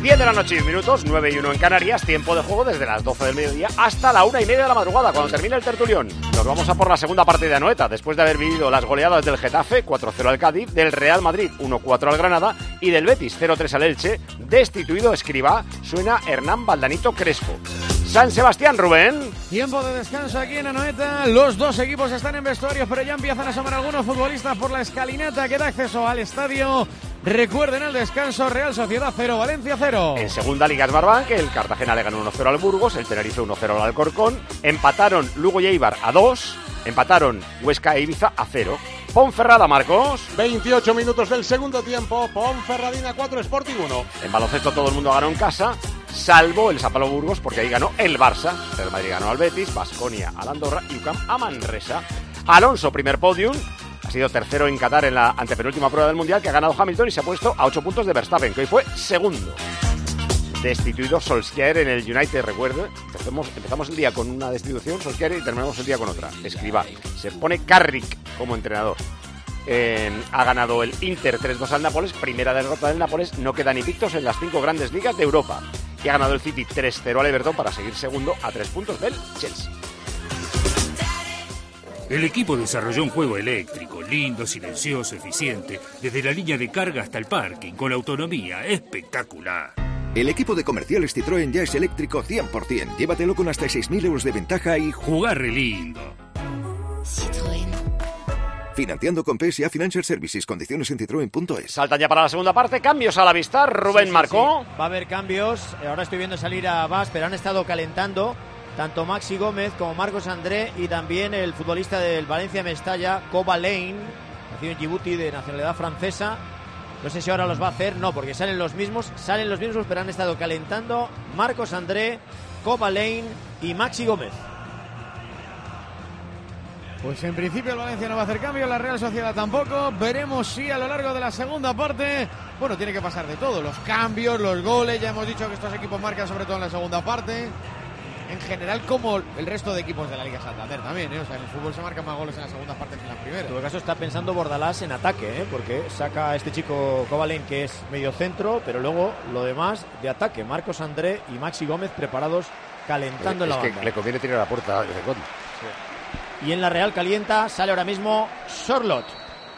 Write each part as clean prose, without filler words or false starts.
10 de la noche y 1 minuto, 9 y 1 en Canarias, tiempo de juego desde las 12 del mediodía hasta la 1:30 de la madrugada, cuando termine el tertulión. Nos vamos a por la segunda parte de Anoeta, después de haber vivido las goleadas del Getafe, 4-0 al Cádiz, del Real Madrid, 1-4 al Granada, y del Betis, 0-3 al Elche. Destituido Escribá, suena Hernán Valdanito Crespo. San Sebastián, Rubén. Tiempo de descanso aquí en Anoeta. Los dos equipos están en vestuarios, pero ya empiezan a asomar algunos futbolistas por la escalinata que da acceso al estadio. Recuerden el descanso: Real Sociedad 0, Valencia 0. En segunda Liga Smartbank, el Cartagena le ganó 1-0 al Burgos, el Tenerife 1-0 al Alcorcón, empataron Lugo y Eibar a 2, empataron Huesca e Ibiza a 0. Ponferrada, Marcos. 28 minutos del segundo tiempo, Ponferradina 4, Sporting 1. En baloncesto todo el mundo ganó en casa, salvo el San Pablo Burgos, porque ahí ganó el Barça. El Madrid ganó al Betis, Baskonia al Andorra y UCAM a Manresa. Alonso, primer podium. Ha sido tercero en Qatar en la antepenúltima prueba del Mundial, que ha ganado Hamilton y se ha puesto a 8 puntos de Verstappen, que hoy fue segundo. Destituido Solskjaer en el United, recuerdo. Empezamos el día con una destitución, Solskjaer, y terminamos el día con otra. Escribá. Se pone Carrick como entrenador. Ha ganado el Inter 3-2 al Nápoles, primera derrota del Nápoles, no quedan invictos en las 5 grandes ligas de Europa. Y ha ganado el City 3-0 al Everton para seguir segundo a 3 puntos del Chelsea. El equipo desarrolló un juego eléctrico, lindo, silencioso, eficiente, desde la línea de carga hasta el parking, con autonomía espectacular. El equipo de comerciales Citroën ya es eléctrico 100%. Llévatelo con hasta 6.000 euros de ventaja y jugar re lindo. Citroën. Financiando con PSA Financial Services. Condiciones en citroen.es. Saltan ya para la segunda parte. Cambios a la vista. Rubén marcó. Sí. Va a haber cambios. Ahora estoy viendo salir a Bas, pero han estado calentando tanto Maxi Gómez como Marcos André y también el futbolista del Valencia Mestalla, Koba Lane, nacido en Djibouti, de nacionalidad francesa. No sé si ahora los va a hacer, no, porque salen los mismos, pero han estado calentando Marcos André, Koba Lane y Maxi Gómez. Pues en principio el Valencia no va a hacer cambio, la Real Sociedad tampoco. Veremos si a lo largo de la segunda parte, bueno, tiene que pasar de todo, los cambios, los goles. Ya hemos dicho que estos equipos marcan sobre todo en la segunda parte. En general, como el resto de equipos de la Liga Santander también, ¿eh? O sea, en el fútbol se marcan más goles en la segunda parte que en la primera. En todo caso está pensando Bordalás en ataque, porque saca a este chico Kobalén, que es medio centro, pero luego lo demás de ataque. Marcos André y Maxi Gómez preparados, calentando en la banda. Es que le conviene tirar a la puerta de vez en cuando. Sí. Y en la Real calienta, sale ahora mismo Sorlot.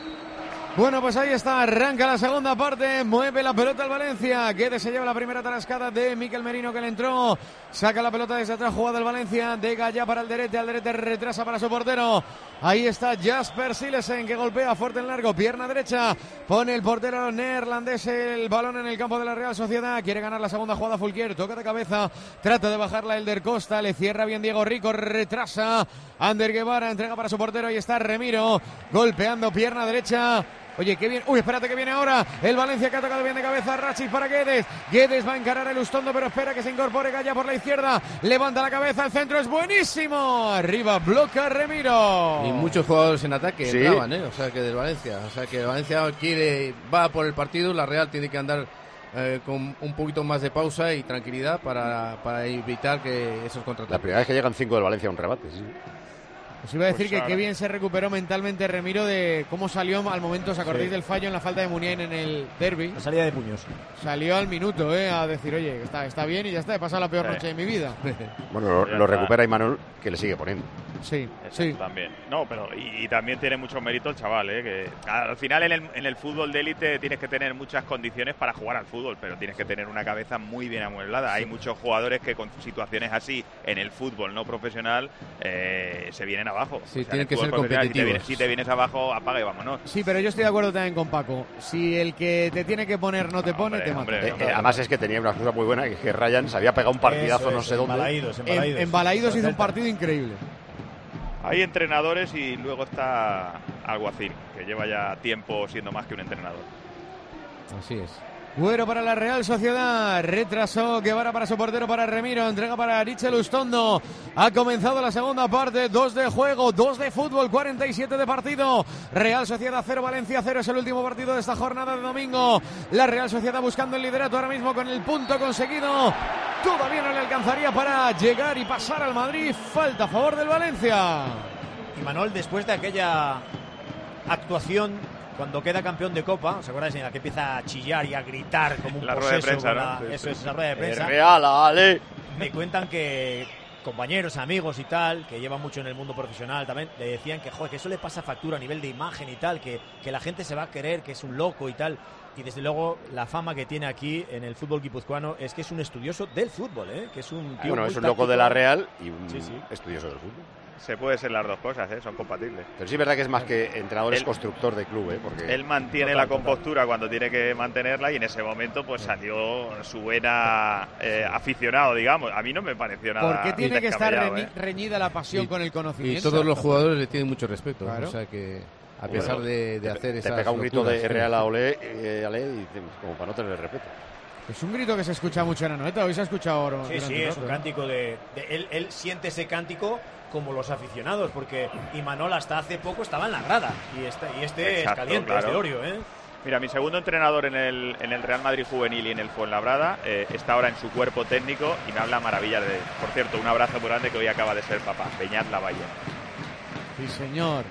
Bueno, pues ahí está, arranca la segunda parte, mueve la pelota el Valencia, Guedes se lleva la primera tarascada de Miquel Merino, que le entró, saca la pelota desde atrás, jugada el Valencia, de Gallá para Alderete retrasa para su portero, ahí está Jasper Silesen, que golpea fuerte en largo, pierna derecha, pone el portero neerlandés el balón en el campo de la Real Sociedad, quiere ganar la segunda jugada Fulquier, toca de cabeza, trata de bajarla Elder Costa, le cierra bien Diego Rico, retrasa, Ander Guevara, entrega para su portero, ahí está Remiro, golpeando pierna derecha. Oye, qué bien. Uy, espérate que viene ahora el Valencia, que ha tocado bien de cabeza. Rachis para Guedes. Guedes va a encarar el Ustondo, pero espera que se incorpore Gaya por la izquierda. Levanta la cabeza, el centro es buenísimo. Arriba bloca Remiro. Y muchos jugadores en ataque entraban, o sea, que del Valencia. O sea, que el Valencia va por el partido. La Real tiene que andar con un poquito más de pausa y tranquilidad para evitar que esos contraataques. La primera vez que llegan 5 del Valencia a un rebate, sí. Os iba a decir que qué bien se recuperó mentalmente Remiro de cómo salió al momento, ¿os acordáis del fallo en la falta de Muniain en el derbi? La salida de puños. Salió al minuto, a decir, oye, está bien y ya está, he pasado la peor noche de mi vida. Bueno, lo recupera Imanol, que le sigue poniendo. Sí. También. No, pero y también tiene mucho mérito el chaval, que al final en el fútbol de élite tienes que tener muchas condiciones para jugar al fútbol, pero tienes que tener una cabeza muy bien amueblada. Hay muchos jugadores que con situaciones así en el fútbol no profesional se vienen abajo. Sí, o sea, tienen que ser competitivos. Si te vienes abajo, apaga y vámonos. Sí, pero yo estoy de acuerdo también con Paco. Si el que te tiene que poner no te pone, te mata. Además es que tenía una cosa muy buena, que Ryan se había pegado un partidazo no sé dónde. En Balaídos hizo un partido increíble. Hay entrenadores y luego está Alguacil, que lleva ya tiempo siendo más que un entrenador. Así es. Güero para la Real Sociedad, retrasó Guevara para su portero, para Remiro, entrega para Richel Ustondo. Ha comenzado la segunda parte, 2 de juego, 2 de fútbol, 47 de partido. Real Sociedad 0, Valencia 0, es el último partido de esta jornada de domingo. La Real Sociedad buscando el liderato ahora mismo con el punto conseguido. Todavía no le alcanzaría para llegar y pasar al Madrid, falta a favor del Valencia. Y Manol, después de aquella actuación cuando queda campeón de Copa, ¿os acordáis? En la que empieza a chillar y a gritar como un la rueda de prensa, ¿no? Sí, eso es la rueda de prensa. Real, ale. Me cuentan que compañeros, amigos y tal, que llevan mucho en el mundo profesional también, le decían que, joder, que eso le pasa factura a nivel de imagen y tal, que la gente se va a creer que es un loco y tal. Y desde luego la fama que tiene aquí en el fútbol guipuzcoano es que es un estudioso del fútbol, que es un tío Bueno, muy es un loco táctico. de la Real y un Sí, sí. estudioso del fútbol. Se puede ser las dos cosas, son compatibles. Pero sí es verdad que es más que entrenador, es constructor de club, porque Él mantiene la compostura cuando tiene que mantenerla y en ese momento pues salió su buena aficionado, digamos. A mí no me pareció nada. ¿Por qué tiene que estar descabellado, reñida la pasión con el Y conocimiento? todos los jugadores le tienen mucho respeto. Claro. O sea que, a pesar de hacer te esas pega un grito locuras, de Real a Olé, y como para no tener respeto. Es un grito que se escucha mucho en Anoeta. Hoy se ha escuchado ahora. Sí, sí, es un cántico él siente ese cántico como los aficionados, porque Imanol hasta hace poco estaba en la grada y este Exacto, es caliente, claro. es de Orio, Mira, mi segundo entrenador en el Real Madrid juvenil y en el Fuenlabrada está ahora en su cuerpo técnico y me habla maravillas de él. Por cierto, un abrazo muy grande, que hoy acaba de ser papá, Beñat Lavalle. Sí, señor.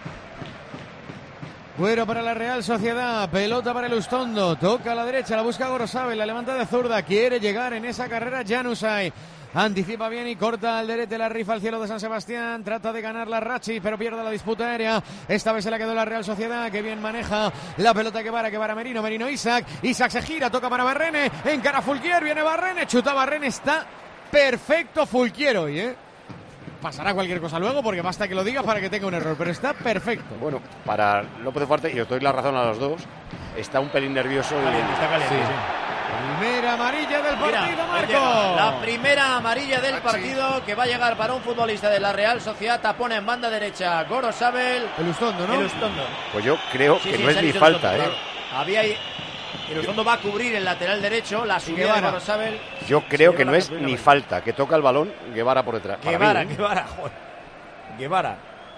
Cuero para la Real Sociedad, pelota para el Ustondo, toca a la derecha, la busca Gorosabel, la levanta de zurda, quiere llegar en esa carrera Januzaj. Anticipa bien y corta al derete, la rifa al cielo de San Sebastián. Trata de ganar la Rachi, pero pierde la disputa aérea. Esta vez se la quedó la Real Sociedad, que bien maneja la pelota. Guevara Merino Isaac se gira, toca para Barrene, encara Fulquier, viene Barrene, chuta Barrene, está perfecto Fulquier hoy, Pasará cualquier cosa luego, porque basta que lo diga para que tenga un error, pero está perfecto. Bueno, para López Fuerte, y os doy la razón a los dos, está un pelín nervioso. Está caliente, sí. Primera amarilla del partido, Mira, Marco. la primera amarilla del partido que va a llegar para un futbolista de la Real Sociedad. Tapona en banda derecha, Gorosabel. El Ustondo, ¿no? El Ustondo. Pues yo creo que no es ni falta, claro. Había ahí. El Ustondo va a cubrir el lateral derecho, la subida de Gorosabel. Yo creo que no es ni falta, que toca el balón Guevara por detrás. Guevara, joder. Guevara.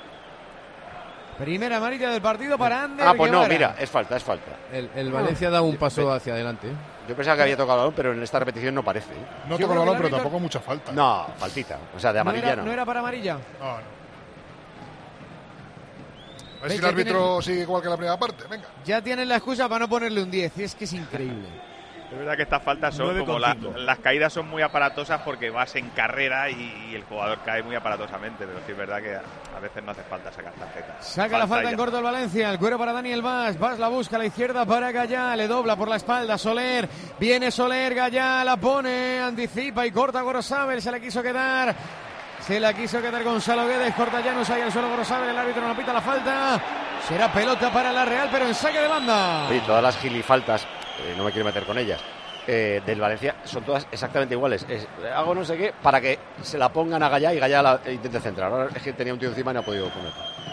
Primera amarilla del partido para Ander pues Guevara. no, mira, es falta. El Valencia da un paso hacia adelante. Yo pensaba que había tocado el balón, pero en esta repetición no parece. No toca el balón, pero tampoco mucha falta. No, faltita. O sea, de amarilla no. ¿No era para amarilla? No. A ver si el árbitro sigue igual que la primera parte. Venga. Ya tienen la excusa para no ponerle un 10. Y es que es increíble. Es verdad que estas faltas son 9,5. como las caídas son muy aparatosas porque vas en carrera y el jugador cae muy aparatosamente, pero sí es verdad que a veces no hace falta sacar tarjetas. Saca la falta en corto el Valencia, el cuero para Daniel Vaz la busca a la izquierda para Gallá, le dobla por la espalda Soler, viene Soler, Gallá la pone, anticipa y corta Gorosabel, se la quiso quedar Gonzalo Guedes, corta Januzaj al suelo Gorosabel, el árbitro no pita la falta, será pelota para la Real pero en saque de banda. Oye, todas las gilifaltas, no me quiero meter con ellas, del Valencia son todas exactamente iguales. Hago no sé qué para que se la pongan a Gallá y Gallá la intente centrar. Ahora es que tenía un tío encima y no ha podido poner.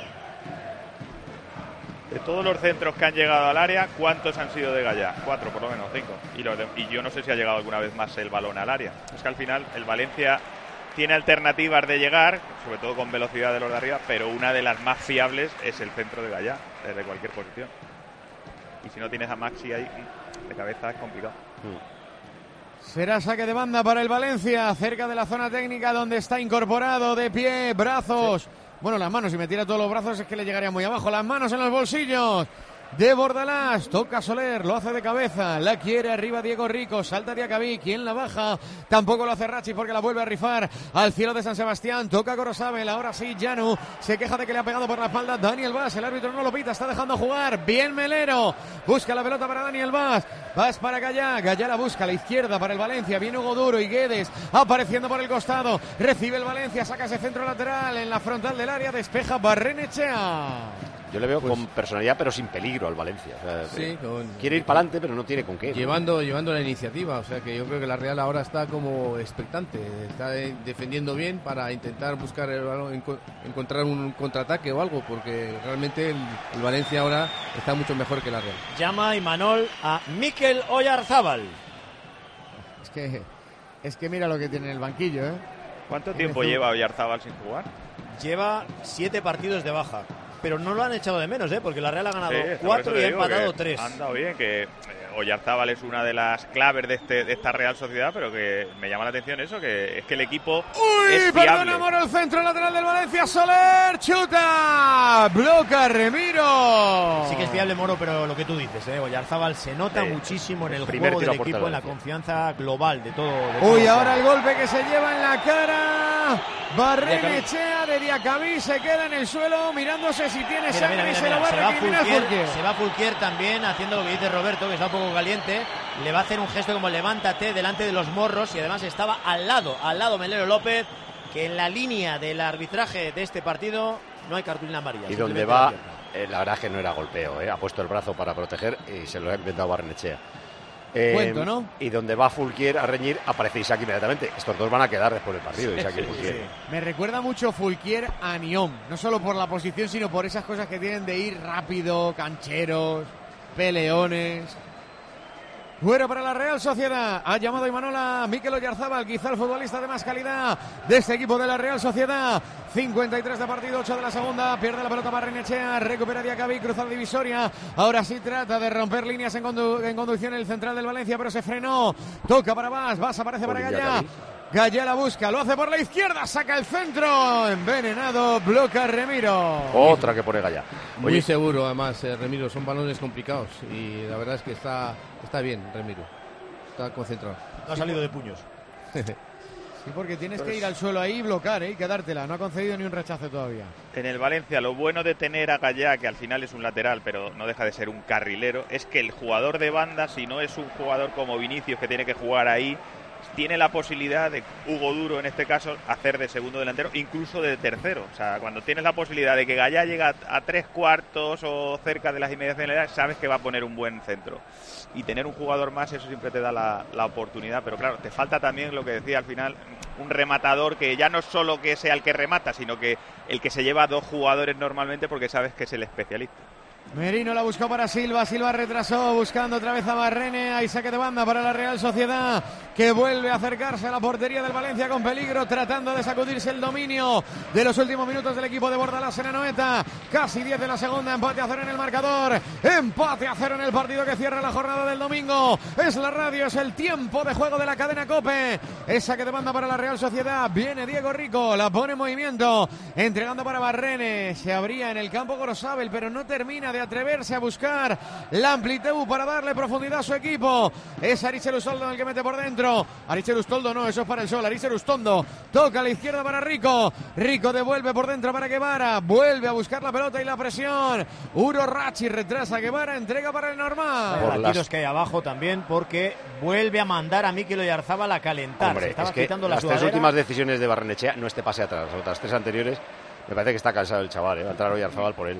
De todos los centros que han llegado al área, ¿cuántos han sido de Gallá? 4, por lo menos, 5. Y yo no sé si ha llegado alguna vez más el balón al área. Es que al final el Valencia tiene alternativas de llegar, sobre todo con velocidad de los de arriba, pero una de las más fiables es el centro de Gallá, desde cualquier posición. Y si no tienes a Maxi ahí de cabeza es complicado. Será saque de banda para el Valencia, cerca de la zona técnica donde está incorporado de pie, brazos. Sí. Bueno, las manos, si me tira todos los brazos es que le llegaría muy abajo. Las manos en los bolsillos de Bordalás, toca Soler, lo hace de cabeza, la quiere arriba Diego Rico, salta Diacabí, ¿quién la baja? Tampoco lo hace Rachi porque la vuelve a rifar al cielo de San Sebastián, toca Gorosabel, ahora sí Janu, se queja de que le ha pegado por la espalda Daniel Vaz, el árbitro no lo pita, está dejando jugar, bien Melero, busca la pelota para Daniel Vaz para Gallá, Gallá la busca a la izquierda para el Valencia, viene Hugo Duro y Guedes apareciendo por el costado, recibe el Valencia, saca ese centro lateral en la frontal del área, despeja Barrenechea. Yo le veo con personalidad, pero sin peligro al Valencia. O sea, sí, quiere ir para adelante, pero no tiene con qué. Llevando la iniciativa. O sea, que yo creo que la Real ahora está como expectante. Está defendiendo bien para intentar buscar el balón, encontrar un contraataque o algo, porque realmente el Valencia ahora está mucho mejor que la Real. Llama Imanol a Mikel Oyarzábal. Es que mira lo que tiene en el banquillo, ¿Cuánto tiempo lleva Oyarzábal sin jugar? Lleva 7 partidos de baja. pero no lo han echado de menos, porque la Real ha ganado Sí, 4 y ha empatado 3. Han dado bien, que Oyarzábal es una de las claves de esta Real Sociedad, pero que me llama la atención eso, que es que el equipo es fiable. Perdona, Moro, el centro lateral del Valencia, Soler, chuta, bloca Remiro. Sí que es fiable, Moro, pero lo que tú dices, Oyarzábal se nota muchísimo en el juego del equipo, en la confianza global de todo. Ahora el golpe que se lleva en la cara, Barrenechea de Diacabí, se queda en el suelo mirándose si tiene sangre y se lo va a recriminar Fulquier. Se va Fulquier también haciendo lo que dice Roberto, que está un poco caliente, le va a hacer un gesto como levántate delante de los morros, y además estaba al lado Melero López, que en la línea del arbitraje de este partido no hay cartulina amarilla. Y donde va, la verdad es que no era golpeo, ha puesto el brazo para proteger y se lo ha inventado Barrenechea. Cuento, ¿no? Y donde va Fulquier a reñir, aparece Isaac inmediatamente. Estos dos van a quedar después del partido, Isaac y Fulquier. Sí. Me recuerda mucho Fulquier a Niom, no solo por la posición, sino por esas cosas que tienen de ir rápido, cancheros, peleones. Fuera para la Real Sociedad. Ha llamado Imanol Mikel Oyarzábal, quizá el futbolista de más calidad de este equipo de la Real Sociedad. 53 de partido, 8 de la segunda. Pierde la pelota Barrenechea, recupera Diacabí, cruza la divisoria. Ahora sí trata de romper líneas en conducción el central del Valencia, pero se frenó. Toca para Vas aparece para Gallá. Gallá la busca, lo hace por la izquierda, saca el centro, envenenado, bloca Remiro. Otra que pone Gallá. Muy seguro, además, Remiro, son balones complicados y la verdad es que está bien, Remiro. Está concentrado. No ha salido de puños. Sí, porque tienes que ir al suelo ahí y bloquear, y quedártela. No ha concedido ni un rechazo todavía. En el Valencia, lo bueno de tener a Gallá, que al final es un lateral, pero no deja de ser un carrilero, es que el jugador de banda, si no es un jugador como Vinicius, que tiene que jugar ahí, tiene la posibilidad de, Hugo Duro en este caso, hacer de segundo delantero, incluso de tercero. O sea, cuando tienes la posibilidad de que Gallá llega a 3/4 o cerca de las inmediaciones, sabes que va a poner un buen centro. Y tener un jugador más, eso siempre te da la oportunidad. Pero claro, te falta también, lo que decía al final, un rematador que ya no solo que sea el que remata, sino que el que se lleva 2 jugadores normalmente, porque sabes que es el especialista. Merino la buscó para Silva retrasó, buscando otra vez a Barrene, hay saque de banda para la Real Sociedad, que vuelve a acercarse a la portería del Valencia con peligro, tratando de sacudirse el dominio de los últimos minutos del equipo de Bordalás en Anoeta. Casi 10 de la segunda, empate a 0 en el marcador, empate a 0 en el partido que cierra la jornada del domingo. Es la radio, es el tiempo de juego de la cadena COPE. Es saque de banda para la Real Sociedad, viene Diego Rico, la pone en movimiento, entregando para Barrene, se abría en el campo Gorosabel, pero no termina de atreverse a buscar la amplitud para darle profundidad a su equipo. Es Arichel Ustoldo el que mete por dentro. Arichel Ustoldo no, eso es para el sol. Arichel Ustoldo toca a la izquierda para Rico. Rico devuelve por dentro para Guevara. Vuelve a buscar la pelota y la presión. Uro Rachi retrasa a Guevara, entrega para el normal. Tiros que hay abajo también, porque vuelve a mandar a Mikel Oyarzábal a calentar. Hombre, se estaba es que quitando la las sudadera. 3 últimas decisiones de Barrenechea, no este pase atrás, las otras 3 anteriores, me parece que está cansado el chaval, va a entrar Oyarzábal por él.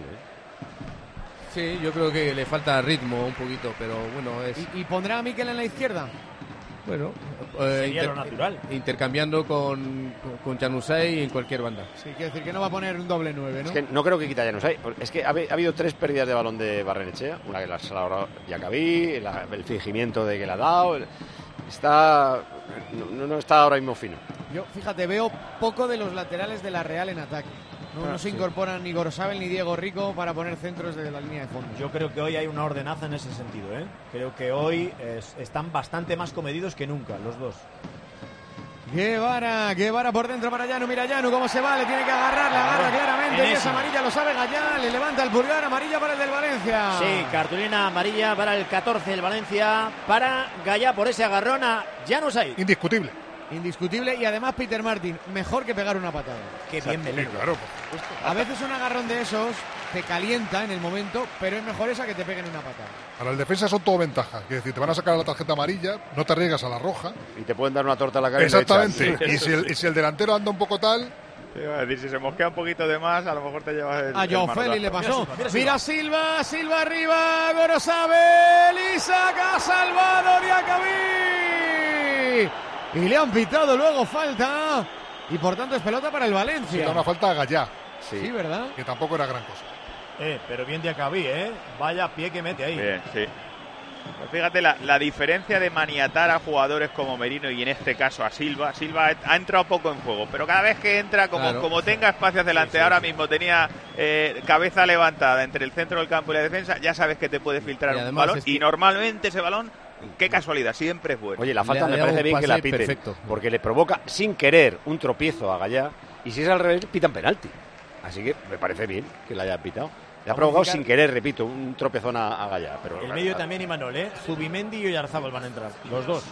Sí, yo creo que le falta ritmo un poquito, pero bueno, es... ¿Y pondrá a Mikel en la izquierda? Bueno, sería lo natural. Intercambiando con Januzaj en cualquier banda. Sí, quiere decir que no va a poner un doble 9, ¿no? Es que no creo que quita Januzaj. Es que ha habido 3 pérdidas de balón de Barrenechea. Una que las ha dado Diacabí, el fingimiento de que la ha dado. No está ahora mismo fino. Yo, fíjate, veo poco de los laterales de la Real en ataque. No se incorporan ni Gorosabel ni Diego Rico para poner centros desde la línea de fondo. Yo creo que hoy hay una ordenanza en ese sentido, ¿eh? Creo que hoy están bastante más comedidos que nunca, los dos. Guevara por dentro para Llano, mira Llano cómo se va, le tiene que agarrar, le agarra claramente, y es amarilla, lo sabe Gallá, le levanta el pulgar, amarilla para el del Valencia. Sí, cartulina amarilla para el 14 del Valencia, para Gallá por ese agarrón a Januzaj. Indiscutible, y además Peter Martin, mejor que pegar una patada. Qué bien Melero. Claro, por supuesto. A veces un agarrón de esos te calienta en el momento, pero es mejor esa que te peguen una patada. Para el defensa son todo ventaja. Es decir, te van a sacar la tarjeta amarilla, no te arriesgas a la roja. Y te pueden dar una torta a la cara. Exactamente. Y si el delantero anda un poco tal... Iba a decir, si se mosquea un poquito de más, a lo mejor te llevas el... A Joao Félix le pasó. Mira Silva arriba, Gorosabel, Isaac ha salvado Diacabí. Y le han pitado luego falta. Y por tanto es pelota para el Valencia. Da una falta a Gallá. Sí, ¿verdad? Que tampoco era gran cosa. Pero bien Diacabí, ¿eh? Vaya pie que mete ahí. Bien, sí. Pues fíjate la diferencia de maniatar a jugadores como Merino y en este caso a Silva. Silva ha entrado poco en juego, pero cada vez que entra, como tenga espacios delante, ahora mismo tenía cabeza levantada entre el centro del campo y la defensa, ya sabes que te puede filtrar un balón y normalmente ese balón, qué casualidad, siempre es bueno. Oye, la falta me parece bien que la piten, porque le provoca sin querer un tropiezo a Gallá y si es al revés, pitan penalti. Así que me parece bien que la haya pitado. Le ha provocado sin querer, repito, un tropezón a Gallá. Pero el medio también, Imanol, Zubimendi y Oyarzábal van a entrar, los dos.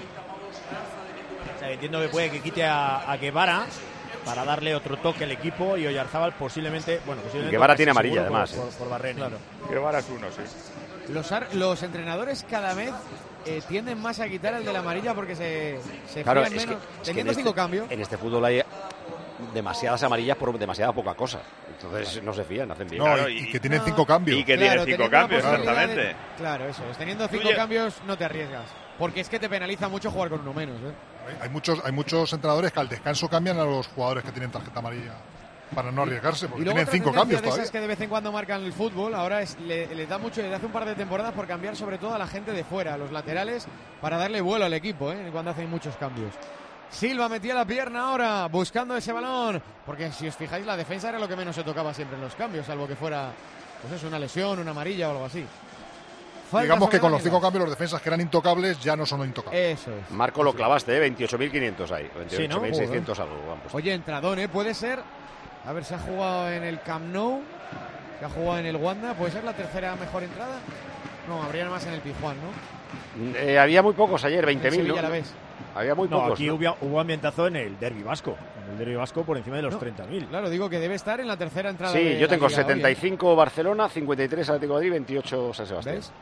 O sea, entiendo que puede que quite a Guevara para darle otro toque al equipo y Oyarzábal posiblemente... Guevara tiene amarilla, además. Por Barreni. Claro. Guevara es uno, sí. Los entrenadores cada vez tienden más a quitar el de la amarilla porque se claro, fían menos. Teniendo 5 cambios. En este fútbol hay demasiadas amarillas por demasiada poca cosa. Entonces no se fían, hacen bien. No, claro, y que tienen 5 cambios. Y que tienen 5 cambios, exactamente. Claro, eso es. Teniendo 5 cambios no te arriesgas. Porque es que te penaliza mucho jugar con uno menos. Hay muchos entrenadores que al descanso cambian a los jugadores que tienen tarjeta amarilla para no arriesgarse, porque tienen 5 cambios de todavía. Esas que de vez en cuando marcan el fútbol, ahora le da mucho, desde hace un par de temporadas, por cambiar sobre todo a la gente de fuera, a los laterales, para darle vuelo al equipo, cuando hacen muchos cambios. Silva metía la pierna ahora, buscando ese balón, porque si os fijáis, la defensa era lo que menos se tocaba siempre en los cambios, salvo que fuera, pues eso, una lesión, una amarilla o algo así. Digamos que con los 5 cambios los defensas que eran intocables ya no son intocables. Eso es. Marco, lo clavaste, 28.500 ahí, 28.600 algo. Pues. Oye, entradón, puede ser, a ver, se ha jugado en el Camp Nou, se ha jugado en el Wanda, ¿puede ser la tercera mejor entrada? No, habría más en el Pizjuán, ¿no? Había muy pocos ayer, 20.000, ¿no? La ves. Había muy pocos. Aquí hubo ambientazo en el Derbi Vasco. En el Derbi Vasco por encima de los 30.000. Claro, digo que debe estar en la tercera entrada. Sí, yo tengo 75 Barcelona, 53 Atlético de Madrid, 28 San Sebastián. ¿Ves?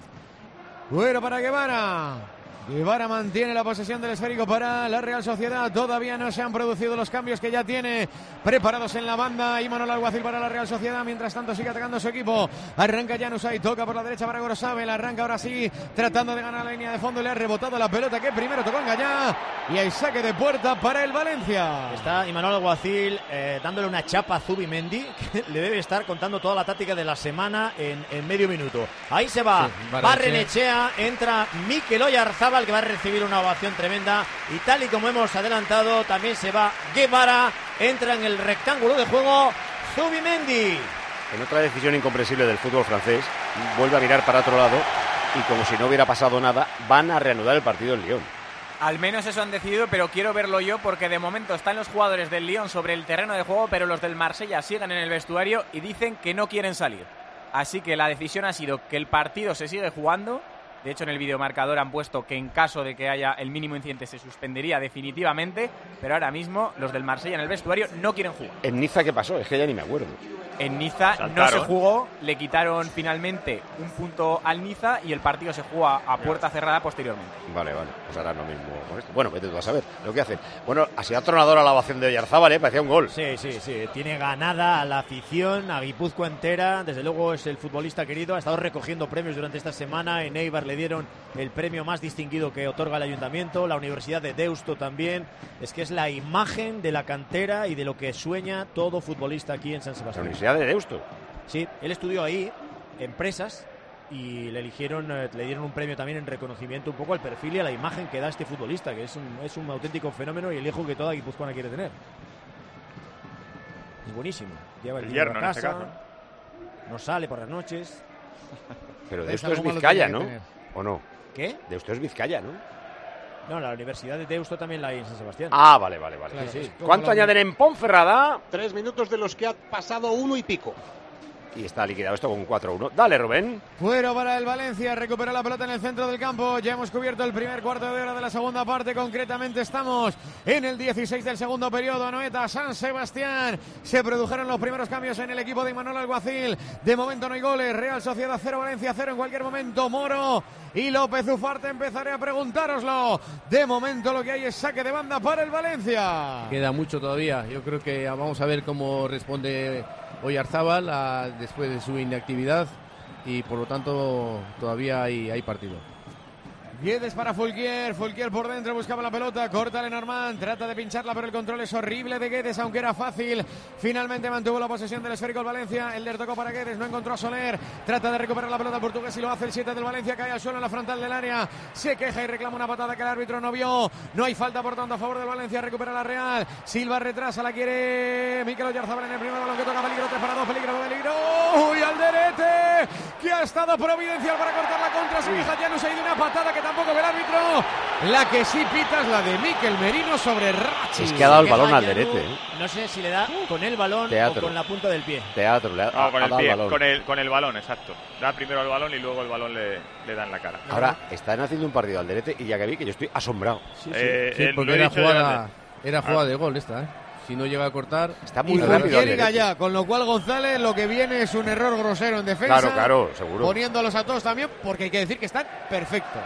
Bueno, para Guevara. Guevara mantiene la posesión del esférico para la Real Sociedad. Todavía no se han producido los cambios que ya tiene preparados en la banda Imanol Alguacil para la Real Sociedad. Mientras tanto sigue atacando su equipo. Arranca Januzaj, toca por la derecha para Gorosabel. Arranca ahora sí, tratando de ganar la línea de fondo. Le ha rebotado la pelota que primero tocó en Gallá. Y hay saque de puerta para el Valencia. Está Imanol Alguacil dándole una chapa a Zubimendi, que le debe estar contando toda la táctica de la semana en medio minuto. Ahí se va Barrenechea, entra Mikel Oyarzábal, que va a recibir una ovación tremenda, y tal y como hemos adelantado, también se va Guevara, entra en el rectángulo de juego Zubimendi. En otra decisión incomprensible del fútbol francés, vuelve a mirar para otro lado y como si no hubiera pasado nada, van a reanudar el partido en Lyon. Al menos eso han decidido, pero quiero verlo yo porque de momento están los jugadores del Lyon sobre el terreno de juego, pero los del Marsella siguen en el vestuario y dicen que no quieren salir. Así que la decisión ha sido que el partido se sigue jugando. De hecho, en el videomarcador han puesto que en caso de que haya el mínimo incidente se suspendería definitivamente, pero ahora mismo los del Marsella en el vestuario no quieren jugar. ¿En Niza qué pasó? Es que ya ni me acuerdo. En Niza no se jugó, le quitaron finalmente un punto al Niza y el partido se jugó a puerta cerrada posteriormente. Vale, pues ahora lo mismo con esto. Bueno, vete tú a saber lo que hacen. Bueno, ha sido atronadora la ovación de Oyarzábal, parecía un gol. Sí, tiene ganada a la afición, a Guipúzcoa entera, desde luego es el futbolista querido, ha estado recogiendo premios durante esta semana, en Eibar le dieron el premio más distinguido que otorga el ayuntamiento, la Universidad de Deusto también, es que es la imagen de la cantera y de lo que sueña todo futbolista aquí en San Sebastián. La Universidad de Deusto. Sí, él estudió ahí, empresas, y le dieron un premio también en reconocimiento un poco al perfil y a la imagen que da este futbolista, que es un auténtico fenómeno y el hijo que toda guipuzcoana quiere tener. Es buenísimo, lleva el yerno a casa, en este caso. No sale por las noches. Pero Deusto es Vizcaya, ¿no? ¿O no? ¿Qué? Deusto es Vizcaya, ¿no? No, la Universidad de Deusto también la hay en San Sebastián. Ah, vale. Claro, sí. ¿Cuánto añaden en Ponferrada? 3 minutos de los que ha pasado 1 y pico. Y está liquidado esto con 4-1. Dale, Rubén. Fuera para el Valencia, recupera la pelota en el centro del campo. Ya hemos cubierto el primer cuarto de hora de la segunda parte. Concretamente estamos en el 16 del segundo periodo. Anoeta, San Sebastián. Se produjeron los primeros cambios en el equipo de Imanol Alguacil. De momento no hay goles. Real Sociedad 0, Valencia 0 en cualquier momento. Moro y López Ufarte, empezaré a preguntároslo. De momento lo que hay es saque de banda para el Valencia. Queda mucho todavía. Yo creo que vamos a ver cómo responde Oyarzábal después de su inactividad y por lo tanto todavía hay partido. Guedes para Fulquier por dentro, buscaba la pelota, corta Lenormand, trata de pincharla, pero el control es horrible de Guedes, aunque era fácil. Finalmente mantuvo la posesión del esférico el Valencia, Elder tocó para Guedes, no encontró a Soler, trata de recuperar la pelota el portugués y lo hace el 7 del Valencia, cae al suelo en la frontal del área, se queja y reclama una patada que el árbitro no vio, no hay falta por tanto a favor del Valencia, recupera la Real, Silva retrasa, la quiere Mikel Oyarzabal en el primer balón que toca, peligro, 3 para 2, peligro, uy, Alderete, que ha estado providencial para cortar la contra, se queja Janus, ha ido una patada que tampoco ve el árbitro, la que sí pita es la de Mikel Merino sobre Rachi. Es que ha dado el balón al Alderete. No sé si le da con el balón o con la punta del pie. Con el pie, con el balón, exacto. Da primero el balón y luego el balón le da en la cara. Ahora, están haciendo un partido Alderete y ya que vi que yo estoy asombrado. Sí, porque era jugada de gol esta, ¿eh? Si no llega a cortar, está muy rápido. Ya, con lo cual González lo que viene es un error grosero en defensa. Claro, seguro. Poniéndolos a todos también, porque hay que decir que están perfectos.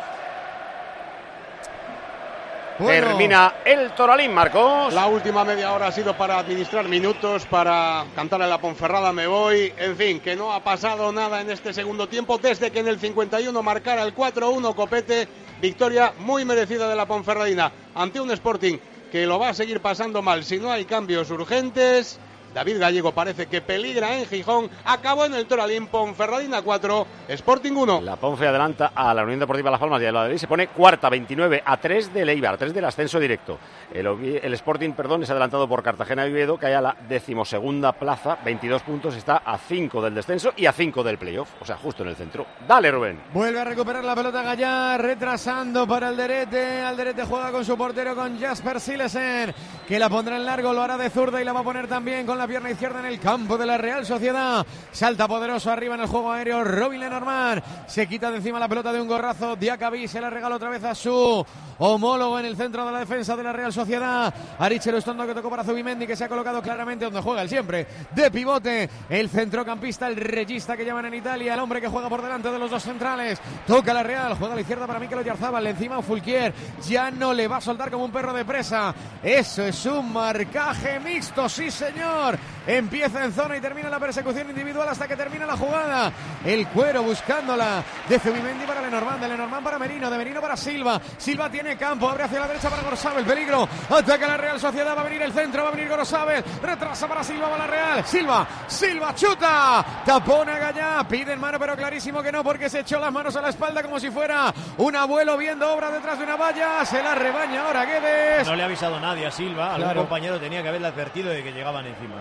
Bueno. Termina el Toralín, Marcos. La última media hora ha sido para administrar minutos, para cantar en la Ponferrada me voy. En fin, que no ha pasado nada en este segundo tiempo desde que en el 51 marcara el 4-1 Copete. Victoria muy merecida de la Ponferradina ante un Sporting que lo va a seguir pasando mal si no hay cambios urgentes. David Gallego parece que peligra en Gijón. Acabó en el Toralín, Ponferradina 4, Sporting 1. La Ponfe adelanta a la Unión Deportiva Las Palmas y a la de se pone cuarta, 29 a 3 del Eibar, 3 del ascenso directo. El Sporting, es adelantado por Cartagena y Oviedo, que hay a la 12ª plaza, 22 puntos, está a 5 del descenso y a 5 del playoff, o sea, justo en el centro. Dale, Rubén. Vuelve a recuperar la pelota Gallar, retrasando para Alderete. Alderete juega con su portero, con Jasper Silesen, que la pondrá en largo, lo hará de zurda y la va a poner también con la pierna izquierda en el campo de la Real Sociedad. Salta poderoso arriba en el juego aéreo Robin Lenormand, se quita de encima la pelota de un gorrazo. Diacabí se la regala otra vez a su homólogo en el centro de la defensa de la Real Sociedad. Arichel Ustondo, que tocó para Zubimendi, que se ha colocado claramente donde juega el siempre, de pivote, el centrocampista, el regista que llaman en Italia, el hombre que juega por delante de los dos centrales. Toca la Real, juega a la izquierda para Mikel Oyarzabal, encima Fulquier, ya no le va a soltar como un perro de presa. Eso es un marcaje mixto, sí señor. Empieza en zona y termina la persecución individual hasta que termina la jugada. El Cuero buscándola de Zubimendi para Lenormand, de Lenormand para Merino, de Merino para Silva. Silva tiene campo, abre hacia la derecha para Gorosabel, peligro, ataca la Real Sociedad, va a venir el centro, va a venir Gorosabel, retrasa para Silva, va la Real, Silva, chuta, tapona Gallá, pide en mano pero clarísimo que no, porque se echó las manos a la espalda como si fuera un abuelo viendo obra detrás de una valla. Se la rebaña ahora Guedes. No le ha avisado nadie a Silva, algún compañero tenía que haberle advertido de que llegaban encima.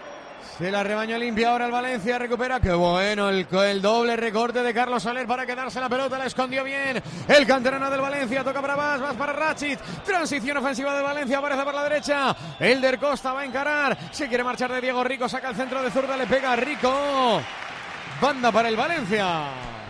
Se la rebaña limpia ahora el Valencia, recupera, qué bueno el doble recorte de Carlos Soler para quedarse la pelota, la escondió bien el canterano del Valencia, toca para Vas para Rachic, transición ofensiva del Valencia, aparece por la derecha, Elder Costa va a encarar, se quiere marchar de Diego Rico, saca el centro de zurda, le pega a Rico, banda para el Valencia.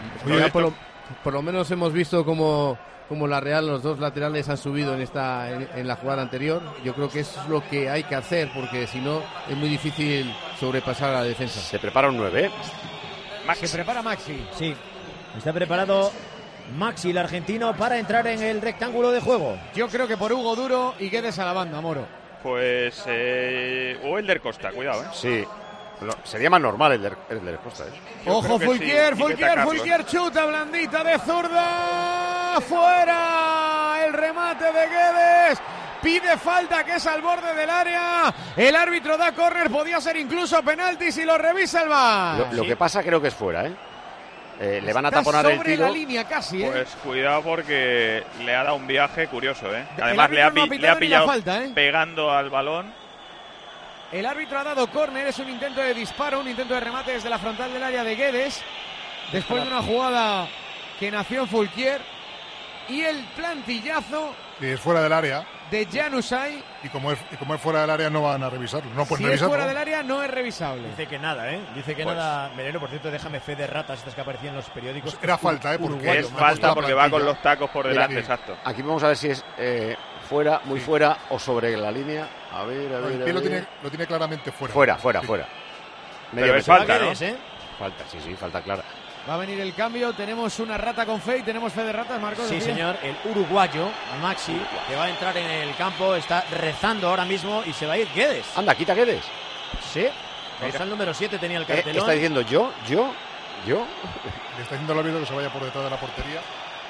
Por lo menos hemos visto como la Real, los dos laterales han subido en la jugada anterior. Yo creo que eso es lo que hay que hacer, porque si no es muy difícil sobrepasar a la defensa. Se prepara un 9. Se prepara Maxi. Sí, está preparado Maxi, el argentino, para entrar en el rectángulo de juego. Yo creo que por Hugo Duro y Guedes a la banda, Moro. Pues o Elder Costa, cuidado, Sí. Sería más normal el de Costa, Ojo, Fulquier, chuta blandita de zurda, fuera, el remate de Guedes, pide falta que es al borde del área, el árbitro da córner, podía ser incluso penalti si lo revisa el VAR. Lo que pasa creo que es fuera, le van a taponar el tiro. Sobre la línea casi, Pues cuidado porque le ha dado un viaje curioso, Además le ha pillado falta, pegando al balón. El árbitro ha dado córner, es un intento de disparo, un intento de remate desde la frontal del área de Guedes, después de una jugada que nació en Fulquier, y el plantillazo es fuera del área de Januzaj. Y como es fuera del área no van a revisarlo, no pueden revisarlo. Si es fuera ¿no? del área no es revisable. Dice que nada, Dice que nada. Mereno, por cierto, déjame fe de ratas estas que aparecían en los periódicos. Era falta, porque es falta porque va con los tacos por delante, exacto. Aquí vamos a ver si es fuera, muy fuera o sobre la línea. A ver. El pie lo tiene claramente fuera. Fuera. Pero es falta, ¿no? Falta, sí, falta clara. Va a venir el cambio, tenemos una rata con fe y tenemos fe de ratas, Marcos. Sí, señor, el uruguayo, Maxi, que va a entrar en el campo, está rezando ahora mismo y se va a ir Guedes. Anda, quita Guedes. Sí, está el número 7, tenía el cartelón. Está diciendo yo. Le está diciendo al árbitro que se vaya por detrás de la portería.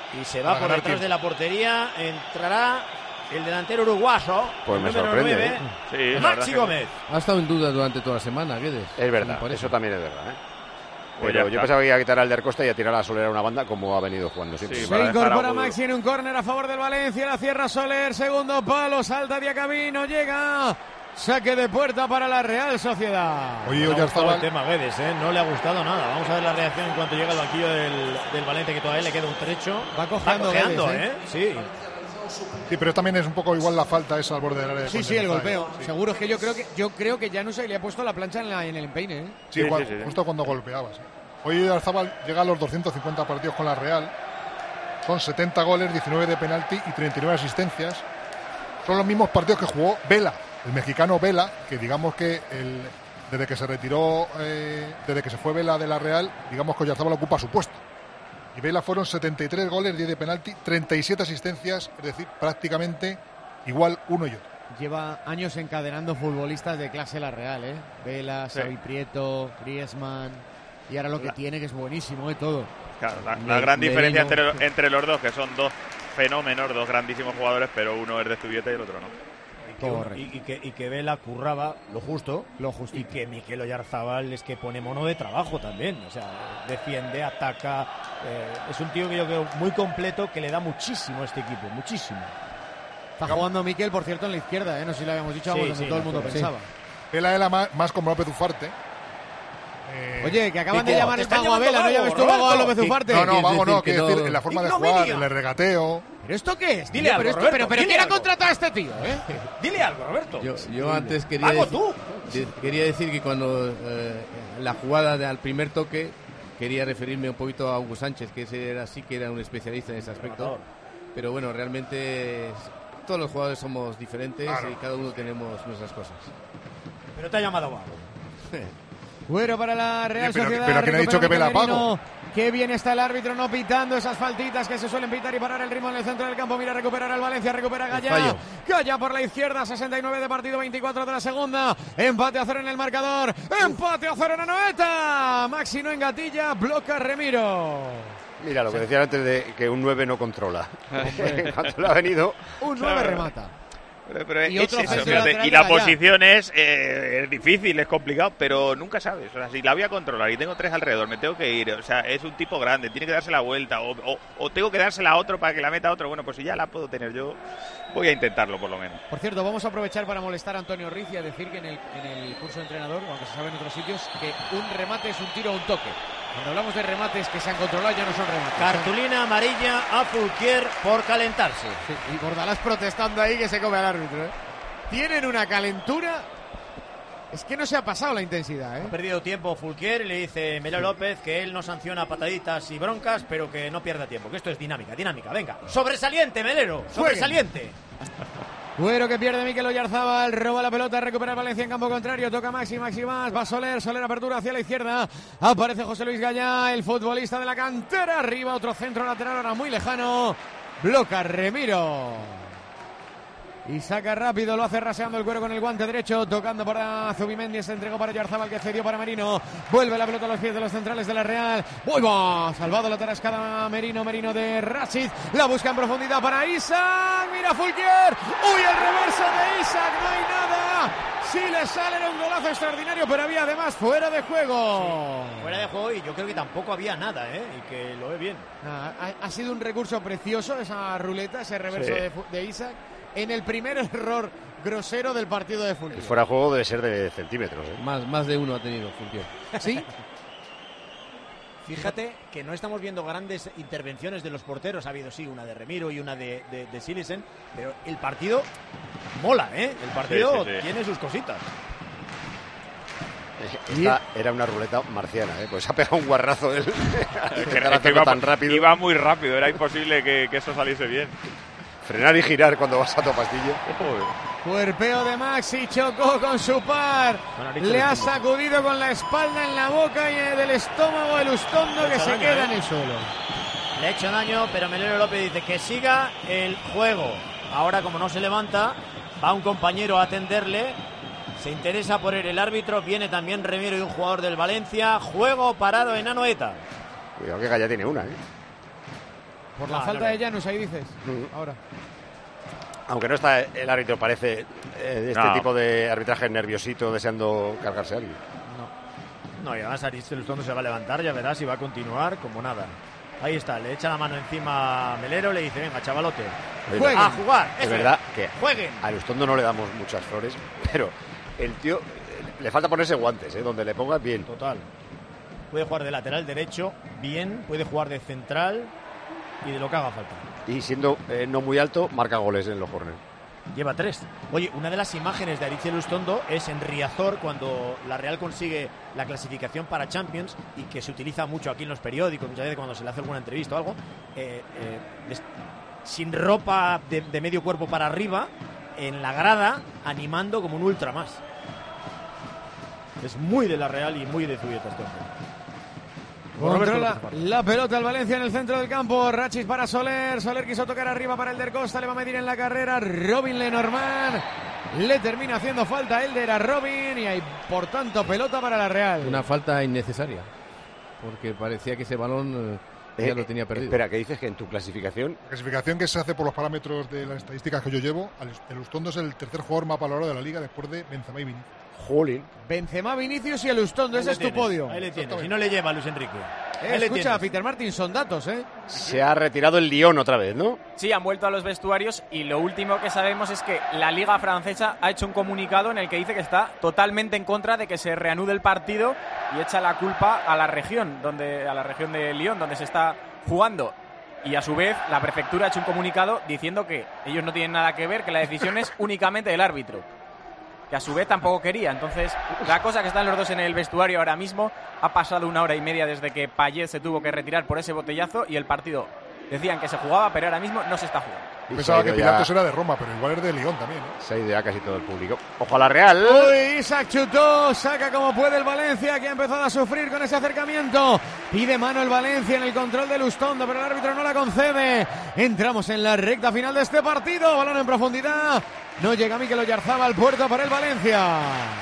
Y se va por detrás de la portería. Entrará el delantero uruguayo. Pues me número sorprende. 9, Sí, Maxi Gómez. Ha estado en duda durante toda la semana, Guedes. Es verdad, eso también es verdad, Pero yo pensaba que iba a quitar al Der Costa y a tirar a Soler a una banda como ha venido jugando siempre. Se incorpora Maxi en un córner a favor del Valencia, la cierra Soler, segundo palo, salta Diacabí, no llega. Saque de puerta para la Real Sociedad. Oye, Oyarzábal, el tema Guedes, no le ha gustado nada. Vamos a ver la reacción en cuanto llega al banquillo del Valencia, que todavía le queda un trecho. Va cojeando Guedes, Sí. Sí, pero también es un poco igual la falta esa al borde del área. Sí, el golpeo. Sí. Seguro, es que yo creo que Januzaj le ha puesto la plancha en el empeine. Sí, justo cuando golpeabas. Hoy Oyarzábal llega a los 250 partidos con la Real. Son 70 goles, 19 de penalti y 39 asistencias. Son los mismos partidos que jugó Vela, el mexicano Vela, que digamos que desde que se retiró, desde que se fue Vela de la Real, digamos que Oyarzábal ocupa su puesto. Y Vela fueron 73 goles, 10 de penalti, 37 asistencias, es decir, prácticamente igual uno y otro. Lleva años encadenando futbolistas de clase la Real, Vela, Sí. Xavi Prieto, Griezmann, y ahora lo que tiene que es buenísimo de todo. Claro, la gran diferencia entre los dos, que son dos fenómenos, dos grandísimos jugadores, pero uno es de Zubieta y el otro no. Y que Vela curraba lo justo, y que Mikel Oyarzábal es que pone mono de trabajo también. O sea, defiende, ataca. Es un tío que yo creo muy completo, que le da muchísimo a este equipo, muchísimo. Está jugando Mikel, por cierto, en la izquierda, no sé si lo habíamos dicho, donde todo el mundo pensaba. Vela era más como López Ufarte. Oye, que acaban de llamar el vago a Vela, ¿no llames tú vago a López Ufarte? No, vago no, quiero decir, en la forma de jugar, en el regateo. ¿Pero esto qué es? Dile algo, Roberto, pero ¿quién ha contratado a este tío? Dile algo, Roberto. Yo antes quería decir que cuando la jugada al primer toque, quería referirme un poquito a Hugo Sánchez, que ese era sí que era un especialista en ese aspecto. Pero bueno, realmente todos los jugadores somos diferentes y cada uno tenemos nuestras cosas. Pero te ha llamado vago. Bueno, para la Real Sociedad. Pero ¿quién ha dicho que Vela pago? Qué bien está el árbitro, no pitando esas faltitas que se suelen pitar y parar el ritmo en el centro del campo. Mira, recuperar al Valencia, recupera Gallá. Gallá por la izquierda, 69 de partido, 24 de la segunda. Empate a 0 en el marcador. Empate a 0 en Anoeta. Maxi no engatilla, bloca Remiro. Mira, lo que decía antes de que un 9 no controla. En cuanto le ha venido... Un 9 remata. Pero y la posición es difícil, es complicado, pero nunca sabes. O sea, si la voy a controlar y tengo tres alrededor, me tengo que ir. O sea, es un tipo grande, tiene que darse la vuelta o tengo que dársela a otro para que la meta a otro. Bueno, pues si ya la puedo tener yo, voy a intentarlo por lo menos. Por cierto, vamos a aprovechar para molestar a Antonio Riz y a decir que en el curso de entrenador, aunque se sabe en otros sitios, que un remate es un tiro o un toque. Cuando hablamos de remates que se han controlado ya no son remates. Cartulina amarilla a Fulquier por calentarse. Sí, y Bordalás protestando ahí que se come al árbitro. Tienen una calentura. Es que no se ha pasado la intensidad. Ha perdido tiempo Fulquier y le dice Melo López que él no sanciona pataditas y broncas, pero que no pierda tiempo, que esto es dinámica. Venga, sobresaliente, Melero, sobresaliente. Güero que pierde Mikel Oyarzábal, roba la pelota, recupera Valencia en campo contrario, toca Maxi más, va Soler apertura hacia la izquierda, aparece José Luis Gallá, el futbolista de la cantera, arriba otro centro lateral ahora muy lejano, bloca Remiro. Y saca rápido, lo hace raseando el Cuero con el guante derecho, tocando para Zubimendi, se entregó para Oyarzábal que cedió para Merino, vuelve la pelota a los pies de los centrales de la Real, ¡vuelva! Salvado la tarascada Merino de Rashid, la busca en profundidad para Isaac, mira Fulquier, ¡uy, el reverso de Isaac! No hay nada, si le sale era un golazo extraordinario, pero había además fuera de juego. Sí, fuera de juego y yo creo que tampoco había nada, y que lo ve bien. Ha sido un recurso precioso esa ruleta, ese reverso de Isaac. En el primer error grosero del partido de Fulquier. El fuera de juego debe ser de centímetros. Más de uno ha tenido Fulquier. ¿Sí? Fíjate que no estamos viendo grandes intervenciones de los porteros. Ha habido, sí, una de Remiro y una de Silesen, pero el partido mola, El partido tiene sus cositas. Esta era una ruleta marciana, pues ha pegado un guarrazo él. Tan rápido. Iba muy rápido, era imposible que eso saliese bien. Frenar y girar cuando vas a Topastillo. Cuerpeo de Maxi, chocó con su par. Le ha sacudido con la espalda en la boca y del estómago el Ustondo que se queda en el suelo. Le ha hecho daño, pero Melero López dice que siga el juego. Ahora, como no se levanta, va un compañero a atenderle. Se interesa por él el árbitro. Viene también Remiro y un jugador del Valencia. Juego parado en Anoeta. Cuidado que Gallá tiene una, Por la falta de Janus, ahí dices. Ahora. Aunque no está el árbitro, parece de este tipo de arbitraje nerviosito, deseando cargarse a alguien. No, y además Aritz Lustondo se va a levantar, ya verás, y va a continuar como nada. Ahí está, le echa la mano encima a Melero, le dice, venga, chavalote, jueguen, a jugar. Es verdad que jueguen. A Lustondo no le damos muchas flores, pero el tío le falta ponerse guantes, donde le pongas bien. Total. Puede jugar de lateral derecho, bien, puede jugar de central y de lo que haga falta. Y siendo no muy alto, marca goles en los córneres. Lleva 3. Oye, una de las imágenes de Aritz Lustondo es en Riazor, cuando la Real consigue la clasificación para Champions, y que se utiliza mucho aquí en los periódicos, muchas veces cuando se le hace alguna entrevista o algo, sin ropa de medio cuerpo para arriba, en la grada, animando como un ultra más. Es muy de la Real y muy de Zubieta este hombre. Controla la pelota al Valencia en el centro del campo. Rachis para Soler. Soler quiso tocar arriba para Elder Costa. Le va a medir en la carrera Robin Lenormand. Le termina haciendo falta Elder a Robin. Y hay, por tanto, pelota para la Real. Una falta innecesaria. Porque parecía que ese balón ya lo tenía perdido. Espera, ¿qué dices? Que en tu clasificación... La clasificación que se hace por los parámetros de las estadísticas que yo llevo, el Lustondo es el tercer jugador más valorado de la Liga después de Benzema y Vinicius. Jolín. Benzema, Vinicius y el Lustondo, ese es tu podio. Ahí le tienes, si no le lleva Luis Enrique. Escucha, Peter Martin, son datos, Se ha retirado el Lyon otra vez, ¿no? Sí, han vuelto a los vestuarios y lo último que sabemos es que la Liga Francesa ha hecho un comunicado en el que dice que está totalmente en contra de que se reanude el partido y echa la culpa a la región de Lyon, donde se está jugando. Y a su vez, la prefectura ha hecho un comunicado diciendo que ellos no tienen nada que ver, que la decisión es únicamente del árbitro, que a su vez tampoco quería. Entonces, la cosa que están los dos en el vestuario ahora mismo, ha pasado 1 hora y media desde que Payet se tuvo que retirar por ese botellazo y el partido decían que se jugaba, pero ahora mismo no se está jugando. Pensaba que Pilatos era de Roma, pero igual es de Lyon también, ¿no? Se ha ido ya casi todo el público. ¡Ojo a la Real! Uy, Isaac chutó, saca como puede el Valencia, que ha empezado a sufrir con ese acercamiento. Pide mano el Valencia en el control de Lustondo, pero el árbitro no la concede. Entramos en la recta final de este partido. Balón en profundidad. No llega Mikel Oyarzabal, puerta para el Valencia.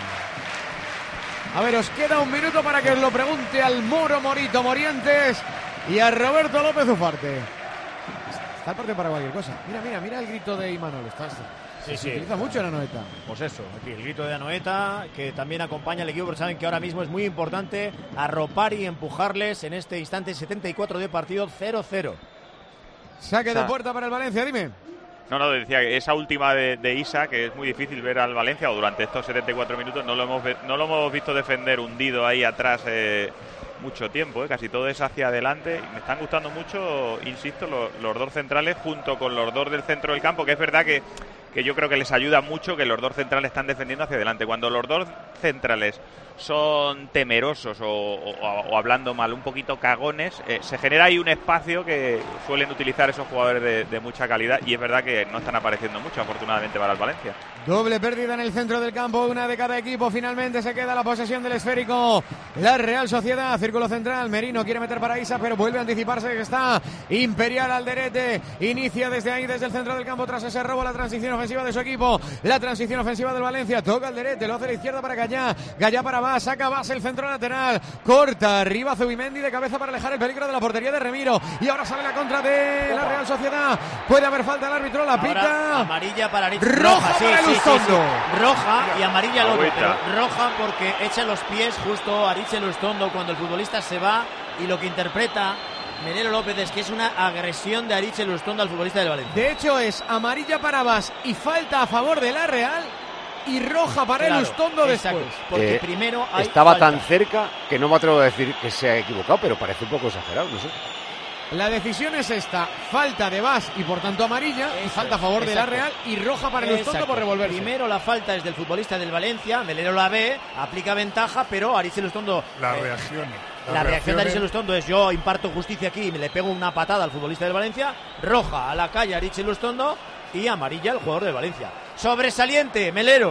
A ver, os queda 1 minuto para que os lo pregunte al Moro Morito Morientes y a Roberto López Ufarte. Está el partido para cualquier cosa. Mira el grito de Imanol. Se utiliza mucho en Anoeta. Pues eso, aquí el grito de Anoeta, que también acompaña al equipo, pero saben que ahora mismo es muy importante arropar y empujarles en este instante 74 de partido, 0-0. Saque de puerta para el Valencia, dime. No, decía que esa última de Isa, que es muy difícil ver al Valencia, o durante estos 74 minutos no lo hemos visto defender hundido ahí atrás mucho tiempo, casi todo es hacia adelante. Me están gustando mucho, insisto, los dos centrales junto con los dos del centro del campo, que es verdad que yo creo que les ayuda mucho que los dos centrales están defendiendo hacia adelante. Cuando los dos centrales son temerosos o hablando mal, un poquito cagones, se genera ahí un espacio que suelen utilizar esos jugadores de mucha calidad, y es verdad que no están apareciendo mucho, afortunadamente, para el Valencia. Doble pérdida en el centro del campo, una de cada equipo. Finalmente se queda la posesión del esférico la Real Sociedad. Círculo central, Merino quiere meter para Isa, pero vuelve a anticiparse, que está Imperial Alderete. Inicia desde ahí, desde el centro del campo, tras ese robo, la transición ofensiva de su equipo. La transición ofensiva del Valencia, toca Alderete, lo hace a la izquierda para Gallá. Gallá para Bas, saca Bas el centro lateral. Corta, arriba Zubimendi de cabeza para alejar el peligro de la portería de Remiro. Y ahora sale la contra de la Real Sociedad. Puede haber falta, el árbitro la pita. Amarilla para Aritz. Roja para Lustondo. Roja y amarilla al otro, pero roja porque echa los pies justo Aritz Lustondo cuando el futbolista se va, y lo que interpreta Melero López es que es una agresión de Aritz Lustondo al futbolista del Valencia. De hecho, es amarilla para Bas y falta a favor de la Real, y roja para el Lustondo después. Porque primero hay estaba falta. tan cerca que no me atrevo a decir que se ha equivocado, pero parece un poco exagerado, no sé. La decisión es esta: falta de Bas y por tanto amarilla, y falta a favor de la Real, y roja para el Lustondo por revolverse. Primero la falta es del futbolista del Valencia, Melero la ve, aplica ventaja, pero Aritz Lustondo... La reacción de Aritz Lustondo es: yo imparto justicia aquí y me le pego una patada al futbolista del Valencia. Roja a la calle Aritz Lustondo y amarilla al jugador del Valencia. Sobresaliente, Melero.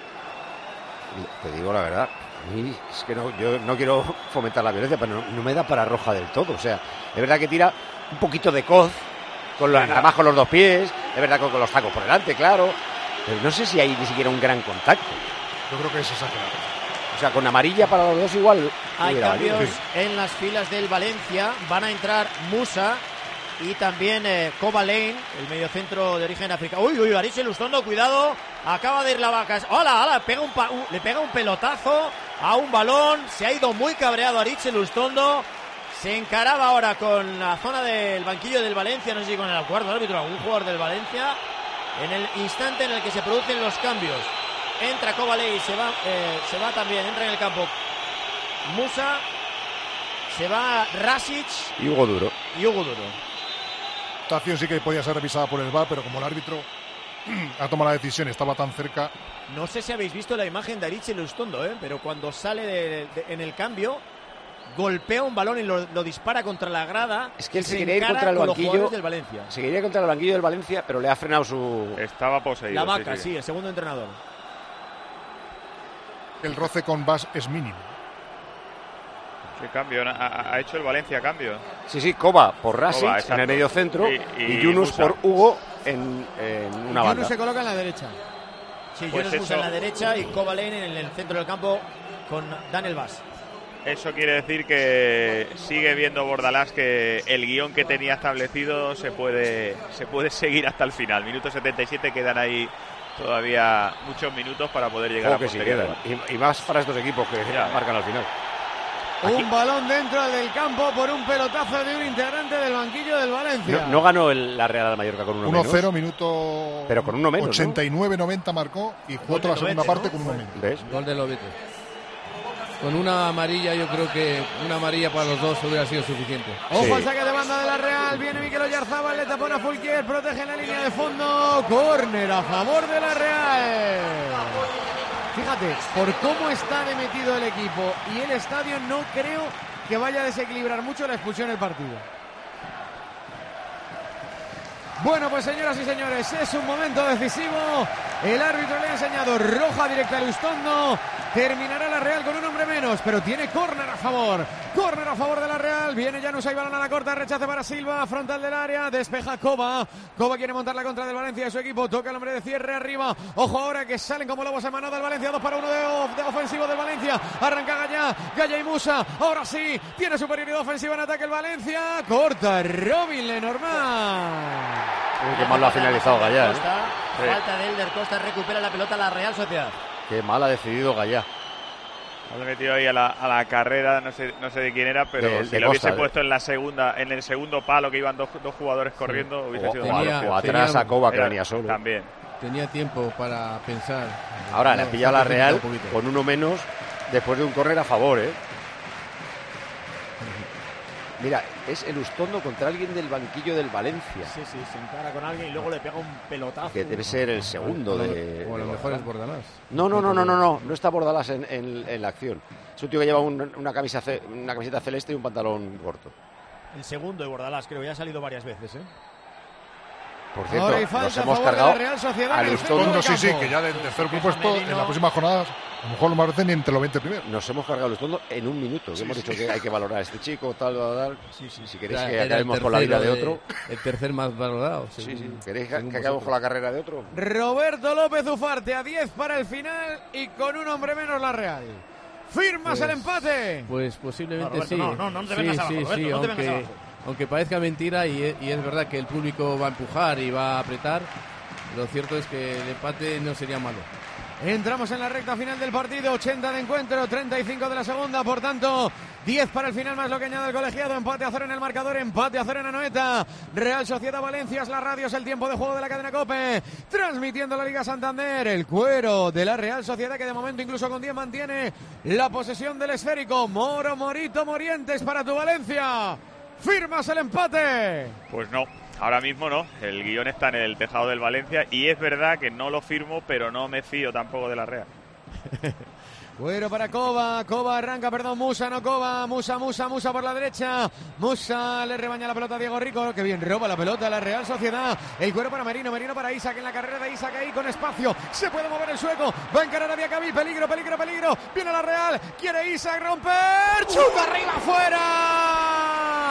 Te digo la verdad, a mí es que yo no quiero fomentar la violencia, pero no me da para roja del todo. O sea, es verdad que tira un poquito de coz, además con los dos pies, es verdad que con los tacos por delante, claro, pero no sé si hay ni siquiera un gran contacto. Yo creo que es exagerado. O sea, con amarilla para los dos igual. Hay cambios en las filas del Valencia. Van a entrar Musa y también Koba Lane, el mediocentro de origen africano. Uy, Aritz Lustondo, cuidado, acaba de ir la vaca. ¡Hola! Le pega un pelotazo a un balón, se ha ido muy cabreado Aritz Lustondo. Se encaraba ahora con la zona del banquillo del Valencia, no sé si con el cuarto árbitro, algún jugador del Valencia, en el instante en el que se producen los cambios. Entra Koba Lane, se va también, entra en el campo Musa, se va Rasic y Hugo Duro. Esta acción sí que podía ser revisada por el VAR, pero como el árbitro ha tomado la decisión y estaba tan cerca. No sé si habéis visto la imagen de Aritz Lustondo, pero cuando sale en el cambio, golpea un balón y lo dispara contra la grada. Es que él se quería ir contra el banquillo del Valencia. Se quería ir contra el banquillo del Valencia, pero le ha frenado su... Estaba poseído. La vaca, sí, el segundo entrenador. El roce con Bas es mínimo. ¿Qué cambio? ¿Ha hecho el Valencia cambio? Sí, Koba por Rasic en el medio centro y Yunus Musa por Hugo en una banda. Yunus se coloca en la derecha. Sí, pues Yunus Musa en la derecha y Koba Lane en el centro del campo con Daniel Bas. Eso quiere decir que sigue viendo Bordalás que el guión que tenía establecido se puede seguir hasta el final. Minuto 77, quedan ahí todavía muchos minutos para poder llegar a portería. Y más para estos equipos que marcan al final. Un balón dentro del campo por un pelotazo de un integrante del banquillo del Valencia. No ganó la Real de Mallorca con 1-0, minuto. Pero con 1 menos. 89-90 marcó y jugó toda la segunda parte con 1 menos. ¿Ves? Gol de Lobete. Con una amarilla, yo creo que una amarilla para los dos hubiera sido suficiente. Ojo al saque de banda de la Real. Viene Mikel Oyarzabal, le tapona a Fulquier, protege en la línea de fondo. Córner a favor de la Real. Fíjate, por cómo está de metido el equipo y el estadio, no creo que vaya a desequilibrar mucho la expulsión del partido. Bueno, pues señoras y señores, es un momento decisivo. El árbitro le ha enseñado roja directa a Lustondo. Terminará la Real con un hombre menos, pero tiene córner a favor. Córner a favor de la Real. Viene Janus, hay balón a la corta, rechace para Silva, frontal del área, despeja Koba. Koba quiere montar la contra del Valencia de su equipo, toca el hombre de cierre arriba. Ojo ahora que salen como lobos en manada del Valencia, 2-1 de ofensivo del Valencia. Arranca Gaya y Musa. Ahora sí, tiene superioridad ofensiva en ataque el Valencia. Corta Robin Lenormand. Qué mal lo ha finalizado Gaya. Falta de Elder Costa, recupera la pelota la Real Sociedad. Qué mal ha decidido Gaya. Ha metido ahí a la carrera, no sé de quién era, pero si lo hubiese puesto en el segundo palo, que iban dos jugadores corriendo, hubiese sido o atrás a Koba, que venía solo. También. Tenía tiempo para pensar. Ahora le ha pillado la Real con 1 menos después de un córner a favor, Mira, es el Lustondo contra alguien del banquillo del Valencia. Sí, se encara con alguien y luego le pega un pelotazo. Que debe ser el segundo de... O a lo mejor es Bordalás. No está Bordalás en la acción. Es un tío que lleva una camiseta celeste y un pantalón corto. El segundo de Bordalás, creo, ya ha salido varias veces, Por cierto, nos hemos cargado a Lustondo. Sí, que ya del tercer puesto, en las próximas jornadas, a lo mejor lo merecen ni entre los 20 primeros. Nos hemos cargado a Lustondo en 1 minuto. Hemos dicho que hay que valorar a este chico, tal. Si queréis que acabemos con la vida de otro. El tercer más valorado. ¿Queréis que acabemos con la carrera de otro? Roberto López Ufarte a 10 para el final y con un hombre menos la Real. ¿Firmas el empate? Pues posiblemente Roberto, sí. No te vengas abajo, Roberto, no te vengas abajo. Aunque parezca mentira y es verdad que el público va a empujar y va a apretar, lo cierto es que el empate no sería malo. Entramos en la recta final del partido, 80 de encuentro, 35 de la segunda, por tanto 10 para el final más lo que añade el colegiado. Empate a 0 en el marcador, empate a 0 en Anoeta. Real Sociedad Valencia, es la radio, es el tiempo de juego de la cadena COPE, transmitiendo la Liga Santander. El cuero de la Real Sociedad, que de momento incluso con 10 mantiene la posesión del esférico. Morito, Morientes para tu Valencia. ¿Firmas el empate? Pues no, ahora mismo no. El guión está en el tejado del Valencia y es verdad que no lo firmo, pero no me fío tampoco de la Real. Bueno, para Koba arranca, Musa, no Koba, Musa por la derecha. Musa le rebaña la pelota a Diego Rico, que bien roba la pelota la Real Sociedad. El cuero para Merino para Isaac, en la carrera de Isaac ahí con espacio. Se puede mover el sueco, va a encarar a Diacabí, peligro. Viene la Real, quiere Isaac romper, chuta arriba, fuera.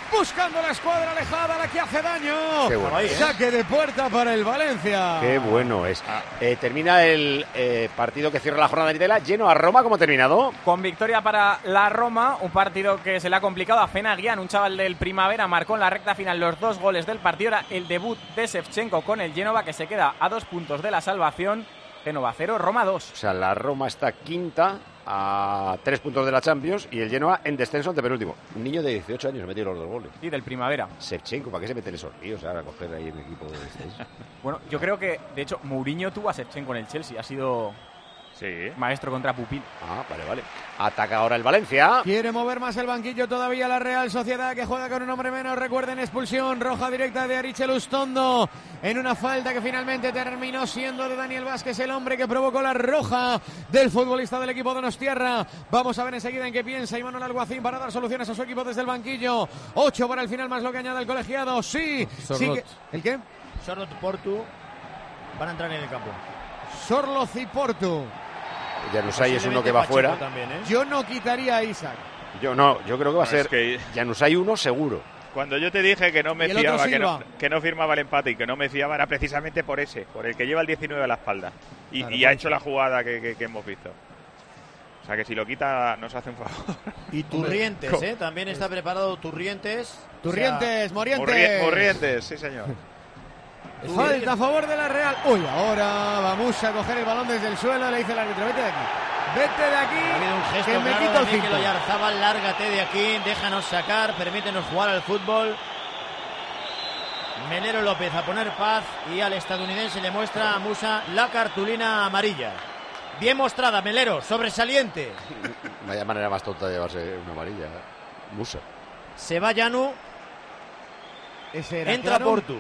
buscando la escuadra alejada, la que hace daño. Qué bueno. Saque de puerta para el Valencia. Qué bueno es. Termina el partido que cierra la jornada de Nitela. Genoa-Roma, ¿cómo ha terminado? Con victoria para la Roma, un partido que se le ha complicado a Fenagian, un chaval del Primavera, marcó en la recta final los 2 goles del partido. Era el debut de Shevchenko con el Génova, que se queda a 2 puntos de la salvación. Génova 0, Roma 2. O sea, la Roma está quinta a 3 puntos de la Champions y el Genoa en descenso ante penúltimo. Un niño de 18 años metió los 2 goles. Y del Primavera. Shevchenko, ¿para qué se meten esos tíos ahora a coger ahí en el equipo de descenso? Bueno, yo creo que, de hecho, Mourinho tuvo a Shevchenko en el Chelsea. Ha sido maestro contra pupil. Vale. Ataca ahora el Valencia. Quiere mover más el banquillo todavía la Real Sociedad, que juega con un hombre menos. Recuerden, expulsión roja directa de Arichel Ustondo en una falta que finalmente terminó siendo de Daniel Vázquez, el hombre que provocó la roja del futbolista del equipo donostiarra. Vamos a ver enseguida en qué piensa Imanol Alguacín para dar soluciones a su equipo desde el banquillo. 8 para el final, más lo que añade el colegiado. Sí que... ¿El qué? Sorloth, Portu van a entrar en el campo. Sorloth y Portu. Januzaj es uno que va fuera. También, ¿eh? Yo no quitaría a Isaac. Yo creo que va a ser Januzaj uno seguro. Cuando yo te dije que no me fiaba, que no firmaba el empate y que no me fiaba, era precisamente por el que lleva el 19 a la espalda. Y ha hecho la jugada que hemos visto. O sea que si lo quita nos hace un favor. Y Turrientes, también está preparado Turrientes. Morientes, sí señor. Falta a favor de la Real. Uy, ahora vamos a coger el balón desde el suelo. Le dice el árbitro, vete de aquí. Ha habido un gesto que me claro quito el de cinto. Mikel Oyarzabal, lárgate de aquí, déjanos sacar, permítenos jugar al fútbol. Melero López a poner paz y al estadounidense le muestra a Musa la cartulina amarilla. Bien mostrada, Melero, sobresaliente. Vaya manera más tonta de llevarse una amarilla. Musa. Se va Janu. Entra Portu.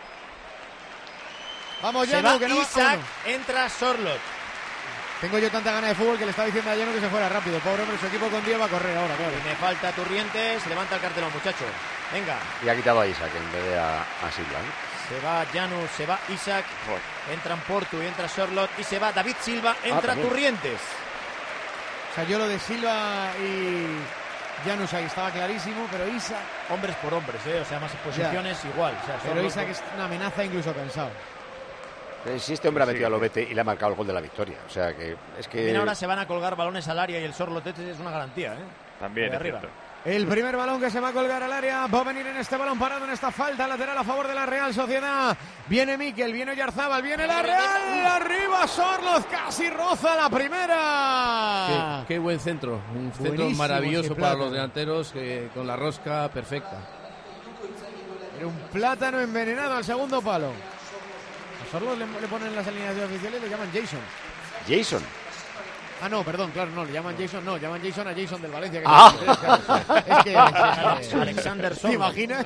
Vamos, se Janu, va que no Isaac, va. entra Sorloth. Tengo yo tanta gana de fútbol que le estaba diciendo a Janu que se fuera rápido. Pobre hombre, su equipo con 10 va a correr ahora, claro. Y me falta Turrientes, levanta el cartelón, muchacho. Venga. Y ha quitado a Isaac en vez de a Silva. Se va Janu, se va Isaac, entran Portu y entra Sorloth y se va David Silva, entra Turrientes. O sea, yo lo de Silva y Januzaj estaba clarísimo, pero Isaac... Hombres por hombres, o sea, más posiciones igual. O sea, pero Isaac es una amenaza incluso cansado. Si este hombre ha metido a Lobete y le ha marcado el gol de la victoria. O sea, que es que... Bien, ahora se van a colgar balones al área y el Sorloth es una garantía, También, es cierto. El primer balón que se va a colgar al área va a venir en este balón parado, en esta falta lateral a favor de la Real Sociedad. Viene Mikel, viene Oyarzabal, viene la Real, arriba Sorloth, casi roza la primera. Qué buen centro, un centro Buenísimo maravilloso para los delanteros, con la rosca perfecta. Era un plátano envenenado al segundo palo. A Sorloth le ponen las alineaciones oficiales y le llaman Jason. Jason. Ah, no, perdón, claro, no, le llaman Jason, llaman Jason a Jason del Valencia. Es que Alexander Sorloth. ¿Te imaginas?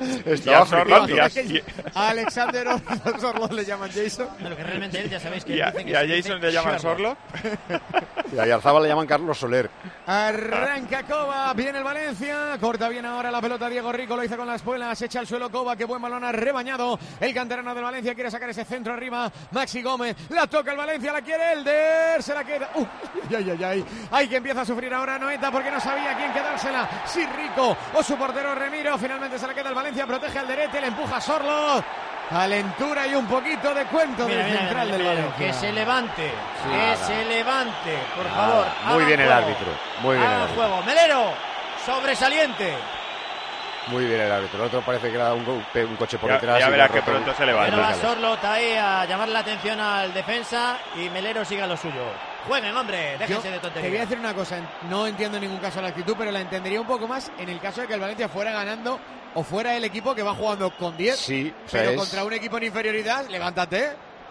A Alexander Sorloth le llaman Jason. Pero que realmente él, ya sabéis que... ¿Y a Jason le llaman Sorloth? Y a Oyarzabal le llaman Carlos Soler. Arranca Coba, viene el Valencia, corta bien ahora la pelota Diego Rico, lo hizo con la espuela, se echa al suelo Coba, que buen balón ha rebañado. El canterano del Valencia quiere sacar ese centro arriba, Maxi Gómez, la toca el Valencia, la quiere Elder, se la queda. Ay, que empieza a sufrir ahora Noeta porque no sabía a quién quedársela, si Rico o su portero Remiro. Finalmente se la queda el Valencia, protege al Derete, le empuja a Sorloth. Calentura y un poquito de cuento del central del Valencia. Que se levante, se levante, por favor. Muy bien el árbitro, muy bien el árbitro. Juego, Melero, sobresaliente. Muy bien el árbitro, el otro parece que era un coche por detrás. Ya verás que pronto se levanta. Pero va Sorloth ahí a llamar la atención al defensa y Melero siga lo suyo. Jueguen, hombre, déjense de tonterías. Te voy a decir una cosa, no entiendo en ningún caso la actitud, pero la entendería un poco más en el caso de que el Valencia fuera ganando o fuera el equipo que va jugando con 10. Sí, pero contra un equipo en inferioridad, levántate.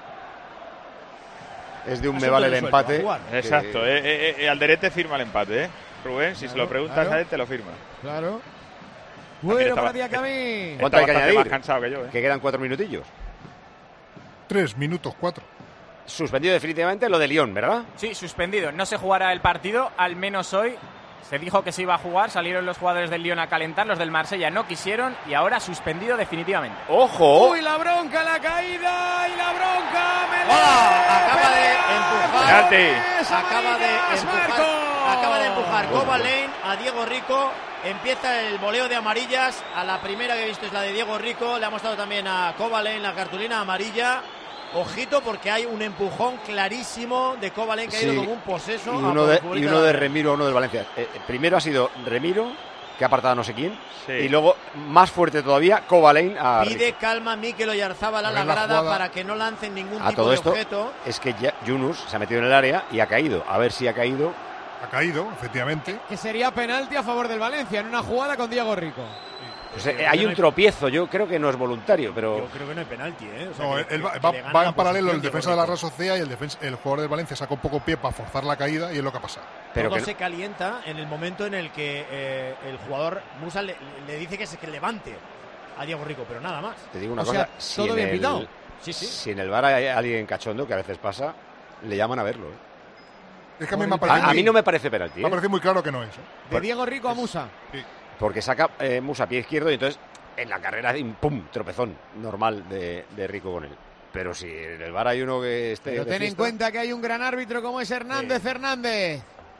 Es de un me vale el empate. Exacto, Alderete firma el empate, Rubén, si se lo preguntas a él, te lo firma. Claro. Bueno, para Diacabí. ¿Cuánto hay que añadir? Más cansado que yo, Que quedan 4 minutillos. 3 minutos, 4. Suspendido definitivamente lo de Lyon, ¿verdad? Sí, suspendido. No se jugará el partido, al menos hoy. Se dijo que se iba a jugar, salieron los jugadores del Lyon a calentar, los del Marsella no quisieron y ahora suspendido definitivamente. ¡Ojo! ¡Uy, la bronca, la caída! ¡Y la bronca! Acaba de empujar. Penalti. Acaba de empujar Acaba de empujar Kovalainen a Diego Rico. Empieza el voleo de amarillas. A la primera que he visto es la de Diego Rico. Le ha mostrado también a Kovalainen la cartulina amarilla. Ojito porque hay un empujón clarísimo de Kovalainen que ha ido como un poseso. Y uno de Remiro, uno del Valencia. Primero ha sido Remiro, que ha apartado a no sé quién. Sí. Y luego, más fuerte todavía, Kovalainen a Pide Rico. calma Mikel Oyarzábal a la grada para que no lancen ningún tipo de objeto. Es que Yunus se ha metido en el área y ha caído. A ver si ha caído. Ha caído, efectivamente. Que sería penalti a favor del Valencia en una jugada con Diego Rico. Pues hay un tropiezo, yo creo que no es voluntario, pero... Yo creo que no hay penalti, ¿eh? O sea, no, él va en paralelo el defensa de la Real Sociedad y el jugador del Valencia saca un poco pie para forzar la caída y es lo que ha pasado. Pero todo se calienta en el momento en el que el jugador Musa le dice que levante a Diego Rico, pero nada más. Te digo una cosa, todo bien pitado. Si en el VAR hay alguien cachondo, que a veces pasa, le llaman a verlo, Es que a mí no me parece penalti. Me parece muy claro que no es. De Diego Rico a Musa. Sí. Porque saca Musa pie izquierdo y entonces en la carrera, ¡pum!, tropezón normal de Rico con él. Pero si en el VAR hay uno que esté... Pero ten en cuenta que hay un gran árbitro como es Hernández Hernández.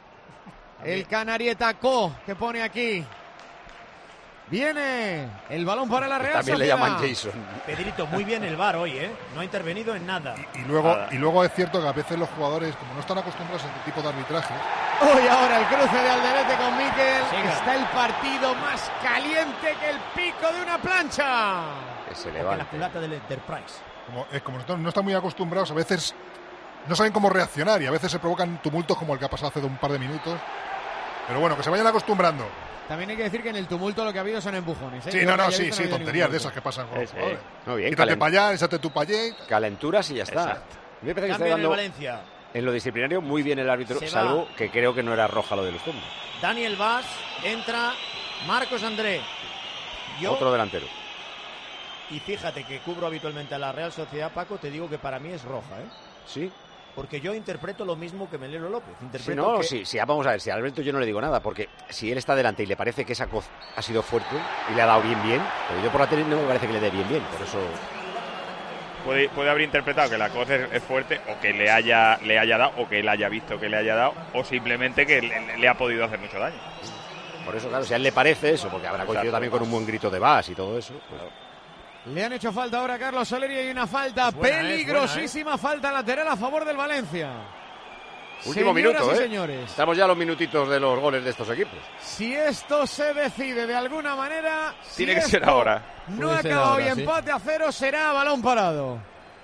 El Canarieta Co que pone aquí. Viene el balón para la Real Sociedad. También le llaman Jason. Pedrito, muy bien el VAR hoy, ¿eh? No ha intervenido en nada. Y luego es cierto que a veces los jugadores, como no están acostumbrados a este tipo de arbitraje... Hoy ahora el cruce de Alderete con Mikel. Está el partido más caliente que el pico de una plancha. Que se levante. La culata del Enterprise. Como no están muy acostumbrados, a veces no saben cómo reaccionar y a veces se provocan tumultos como el que ha pasado hace un par de minutos. Pero bueno, que se vayan acostumbrando. También hay que decir que en el tumulto lo que ha habido son empujones, ¿eh? Sí, sí, tonterías de esas que pasan con los jugadores. No, bien, quítate para allá, échate tú para allá. Calenturas y ya está. Exacto. Me parece que está dando Valencia. En lo disciplinario muy bien el árbitro, salvo que creo que no era roja lo de Luzón. Daniel Vaz, entra Marcos André. Otro delantero. Y fíjate que cubro habitualmente a la Real Sociedad, Paco, te digo que para mí es roja, ¿eh? Sí. Porque yo interpreto lo mismo que Melero López. Sí, vamos a ver, si a Alberto yo no le digo nada, porque si él está delante y le parece que esa coz ha sido fuerte y le ha dado bien, pero yo por la tele no me parece que le dé bien, por eso... Puede haber interpretado que la coz es fuerte, o que le haya dado, o que él haya visto que le haya dado, o simplemente que le ha podido hacer mucho daño. Por eso, claro, si a él le parece eso, porque habrá coincidido también con un buen grito de Vas y todo eso, pues... Le han hecho falta ahora a Carlos Soler y hay una falta peligrosísima, falta lateral a favor del Valencia. Último minuto, ¿eh? Señores. Estamos ya a los minutitos de los goles de estos equipos. Si esto se decide de alguna manera... Tiene que ser ahora. No acaba hoy empate a 0, será balón parado.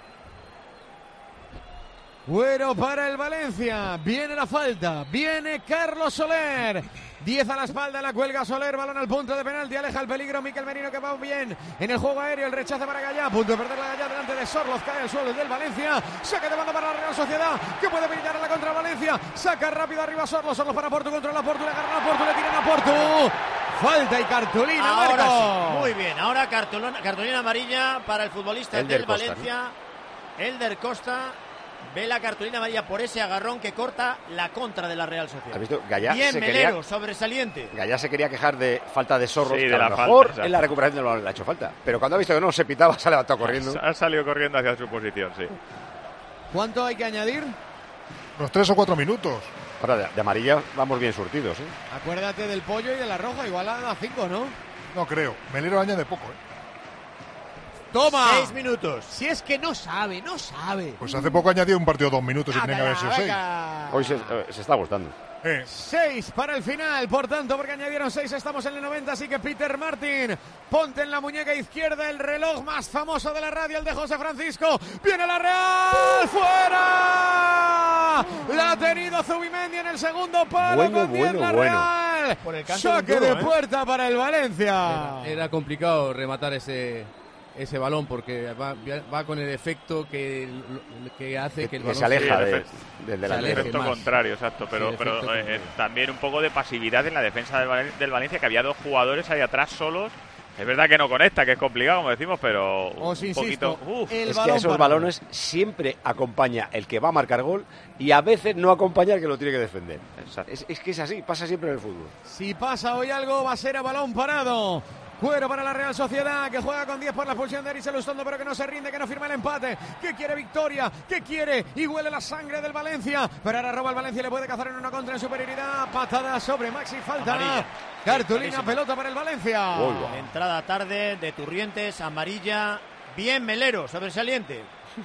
Bueno, para el Valencia. Viene la falta. Viene Carlos Soler. 10 a la espalda, la cuelga Soler, balón al punto de penalti, aleja el peligro Mikel Merino que va bien en el juego aéreo, el rechace para Gallá, a punto de perder la Gallá delante de Sorloz, cae al suelo del Valencia, saque de banda para la Real Sociedad, que puede brillar a la contra Valencia, saca rápido arriba Sorloz para Portu, controla Portu, le agarra a Portu, le tiran a Portu, falta y cartulina, ahora Marco. Sí, muy bien, ahora cartulina amarilla para el futbolista del Valencia, ¿no? Elder Costa. Ve la cartulina amarilla por ese agarrón que corta la contra de la Real Sociedad. ¿Has visto? Gallá bien, Melero, sobresaliente. Gallá se quería quejar de falta de Sorros, sí, que de a la lo mejor falta, en la recuperación del balón le ha hecho falta. Pero cuando ha visto que no se pitaba, se ha levantado corriendo. Ha salido corriendo hacia su posición, sí. ¿Cuánto hay que añadir? Unos 3 o 4 minutos. Ahora, de amarilla vamos bien surtidos, ¿eh? Acuérdate del pollo y de la roja, igual a 5, ¿no? No creo. Melero añade poco, ¿eh? ¡Toma! 6 minutos. Si es que no sabe. Pues hace poco añadió un partido 2 minutos y tenía que haber sido 6. Hoy se está gustando. 6 para el final, por tanto, porque añadieron 6, estamos en el 90, así que Peter Martin, ponte en la muñeca izquierda el reloj más famoso de la radio, el de José Francisco, viene la Real, ¡fuera! La ha tenido Zubimendi en el segundo palo, bueno. Real, choque de puerta para el Valencia. Era complicado rematar ese balón porque va con el efecto que hace que el balón se aleja del delantero. El efecto contrario, exacto, pero también un poco de pasividad en la defensa del Valencia, que había dos jugadores ahí atrás solos. Es verdad que no conecta, que es complicado, como decimos, pero un poquito... Es que a esos balones siempre acompaña el que va a marcar gol y a veces no acompaña el que lo tiene que defender. Es que es así, pasa siempre en el fútbol. Si pasa hoy algo, va a ser a balón parado. Cuero para la Real Sociedad, que juega con 10 por la expulsión de Eris Elustondo, pero que no se rinde, que no firma el empate, que quiere victoria, que quiere y huele la sangre del Valencia. Pero ahora roba el Valencia y le puede cazar en una contra en superioridad. Patada sobre Maxi, falta. Amarilla. Cartulina, pelota para el Valencia. Entrada tarde de Turrientes, amarilla. Bien Melero, sobresaliente.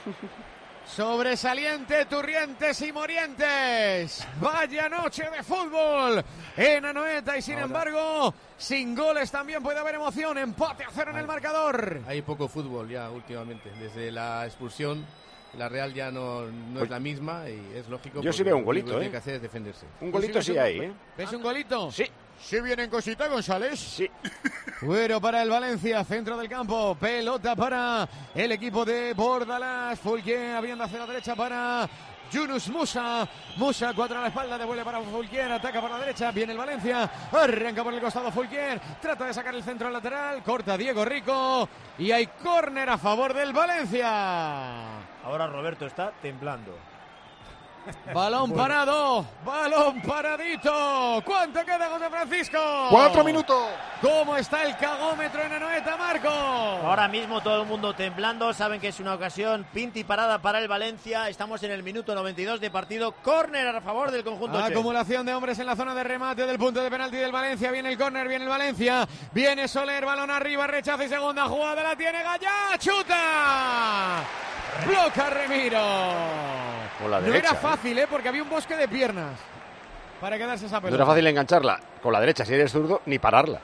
Sobresaliente Turrientes y Morientes. Vaya noche de fútbol en Anoeta y sin embargo, sin goles también puede haber emoción. Empate a 0 en el marcador. Hay poco fútbol ya últimamente. Desde la expulsión, la Real ya no es la misma y es lógico. Yo sí veo un golito, Lo que tiene que hacer es defenderse. Un golito sí hay, ¿eh? ¿Ves un golito? Sí. ¿Sí vienen cosita, González? Sí. Fuero para el Valencia, centro del campo, pelota para el equipo de Bordalás, Fulquier abriendo hacia la derecha para Yunus Musa, 4 a la espalda, devuelve para Fulquier, ataca por la derecha, viene el Valencia, arranca por el costado Fulquier, trata de sacar el centro lateral, corta Diego Rico y hay córner a favor del Valencia. Ahora Roberto está temblando. Balón parado, balón paradito. ¿Cuánto queda, José Francisco? 4 minutos. ¿Cómo está el cagómetro en Anoeta, Marco? Ahora mismo todo el mundo temblando, saben que es una ocasión pinti parada para el Valencia. Estamos en el minuto 92 de partido, córner a favor del conjunto Che. Acumulación de hombres en la zona de remate del punto de penalti del Valencia. Viene el córner, viene el Valencia, viene Soler, balón arriba, rechazo y segunda jugada, la tiene Gallá, chuta. Bloca Remiro. Con la no derecha, era fácil, porque había un bosque de piernas para quedarse esa pelota. No era fácil engancharla con la derecha si eres zurdo, ni pararla.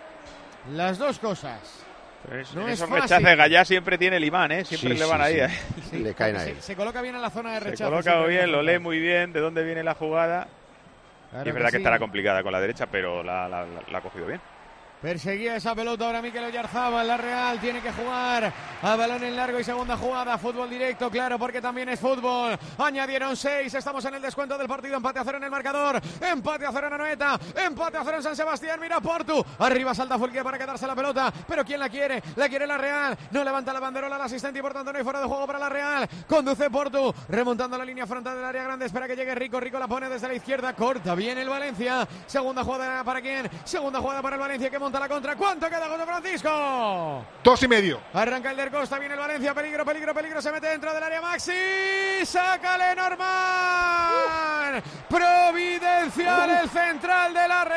Las dos cosas. No esos rechazos de Gallá siempre tiene el imán, siempre le van ahí. Sí, le caen ahí. Se coloca bien en la zona de rechazo. Se coloca bien, lo lee muy bien de dónde viene la jugada. Claro, y es verdad que estará complicada con la derecha, pero la ha cogido bien. Perseguía esa pelota ahora Mikel Oyarzábal, la Real tiene que jugar a balón en largo y segunda jugada, fútbol directo, claro, porque también es fútbol. Añadieron 6, estamos en el descuento del partido, empate a 0 en el marcador, empate a 0 en Anoeta, empate a 0 en San Sebastián, mira Portu, arriba salta Fulquier para quedarse la pelota, pero ¿quién la quiere? La quiere la Real, no levanta la banderola el asistente y por tanto no hay fuera de juego para la Real, conduce Portu, remontando la línea frontal del área grande, espera que llegue Rico, Rico la pone desde la izquierda, corta bien el Valencia, segunda jugada para quién, segunda jugada para el Valencia que monta la contra. ¿Cuánto queda, José Francisco? 2,5. Arranca el del Costa, viene el Valencia, peligro, se mete dentro del área Maxi, saca Lenormand, providencial el central de la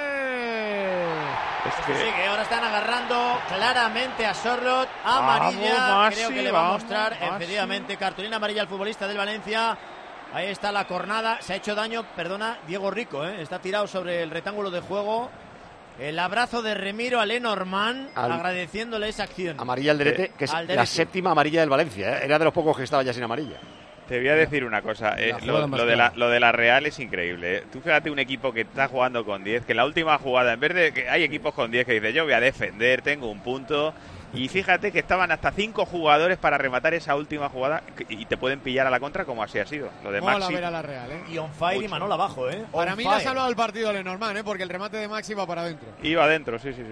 Real. Sí, que ahora están agarrando claramente a Sorlot, amarilla, creo que le va a mostrar efectivamente cartulina amarilla al futbolista del Valencia. Ahí está la cornada, se ha hecho daño, Diego Rico, está tirado sobre el rectángulo de juego. El abrazo de Remiro a Lenormand, agradeciéndole esa acción. Amarilla al Derete, que es la séptima amarilla del Valencia. Era de los pocos que estaba ya sin amarilla. Te voy a decir una cosa, lo de la Real es increíble. Tú fíjate un equipo que está jugando con 10, que en la última jugada, en vez de que hay equipos con 10 que dicen yo voy a defender, tengo un punto... Y fíjate que estaban hasta 5 jugadores para rematar esa última jugada y te pueden pillar a la contra como así ha sido. Lo de Maxi. Ver a la Real, Y on fire y Manol abajo, Para mí le ha salvado el partido Lenormand, porque el remate de Maxi va para adentro. Iba adentro, sí.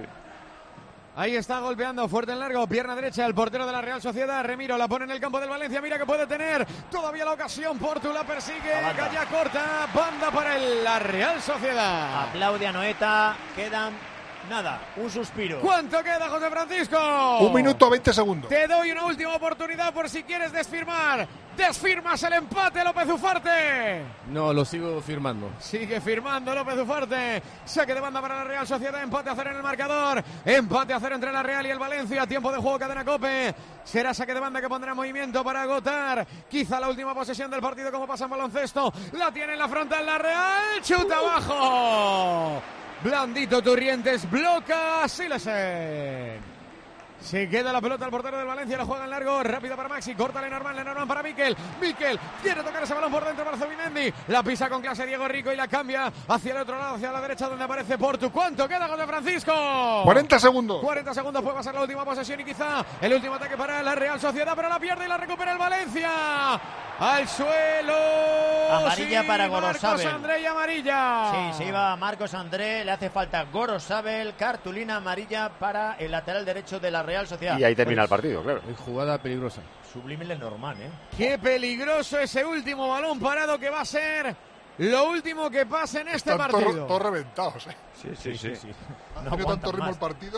Ahí está golpeando fuerte en largo, pierna derecha, el portero de la Real Sociedad, Remiro, la pone en el campo del Valencia, mira que puede tener todavía la ocasión, Portu la persigue, Gallá corta, banda para la Real Sociedad. Aplaude a Noeta, quedan... Nada, un suspiro. ¿Cuánto queda, José Francisco? 1 minuto 20 segundos. Te doy una última oportunidad por si quieres desfirmar. ¿Desfirmas el empate, López Ufarte? No, lo sigo firmando. Sigue firmando López Ufarte. Saque de banda para la Real Sociedad. Empate a 0 en el marcador. Empate a 0 entre la Real y el Valencia. Tiempo de juego, cadena COPE. Será saque de banda que pondrá en movimiento para agotar. Quizá la última posesión del partido como pasa en baloncesto. La tiene en la frontal la Real. Chuta abajo. Blandito Turrientes, bloca Silesen. Se queda la pelota al portero del Valencia, la juega en largo, rápida para Maxi, corta Lenormand para Mikel quiere tocar ese balón por dentro para Zubimendi, la pisa con clase Diego Rico y la cambia hacia el otro lado, hacia la derecha donde aparece Portu. ¿Cuánto queda, José Francisco? 40 segundos. 40 segundos, puede pasar la última posesión y quizá el último ataque para la Real Sociedad, pero la pierde y la recupera el Valencia. Al suelo. Amarilla para Gorosabel. Marcos André y amarilla. Sí, se iba Marcos André, le hace falta Gorosabel, cartulina amarilla para el lateral derecho de la Real Sociedad. Y ahí termina el partido, claro. Jugada peligrosa. Sublime Lenormand, Qué peligroso ese último balón parado que va a ser lo último que pase en este partido. Todos reventados, Sí. No ha tenido tanto ritmo el partido.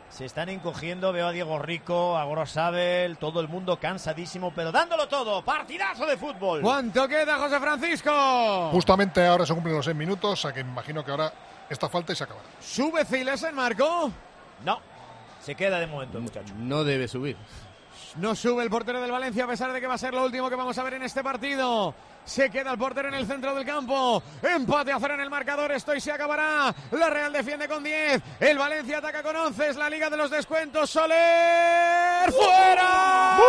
Se están encogiendo, veo a Diego Rico, a Gorosabel, todo el mundo cansadísimo, pero dándolo todo. Partidazo de fútbol. ¿Cuánto queda, José Francisco? Justamente ahora se cumplen los 6 minutos, o sea que imagino que ahora esta falta y se acabará. ¿Sube Cilesen, Marco? No, se queda de momento el muchacho. No debe subir. No sube el portero del Valencia, a pesar de que va a ser lo último que vamos a ver en este partido. Se queda el portero en el centro del campo. Empate a 0 en el marcador. Esto y se acabará. La Real defiende con 10. El Valencia ataca con 11. Es la Liga de los Descuentos. Soler. ¡Fuera!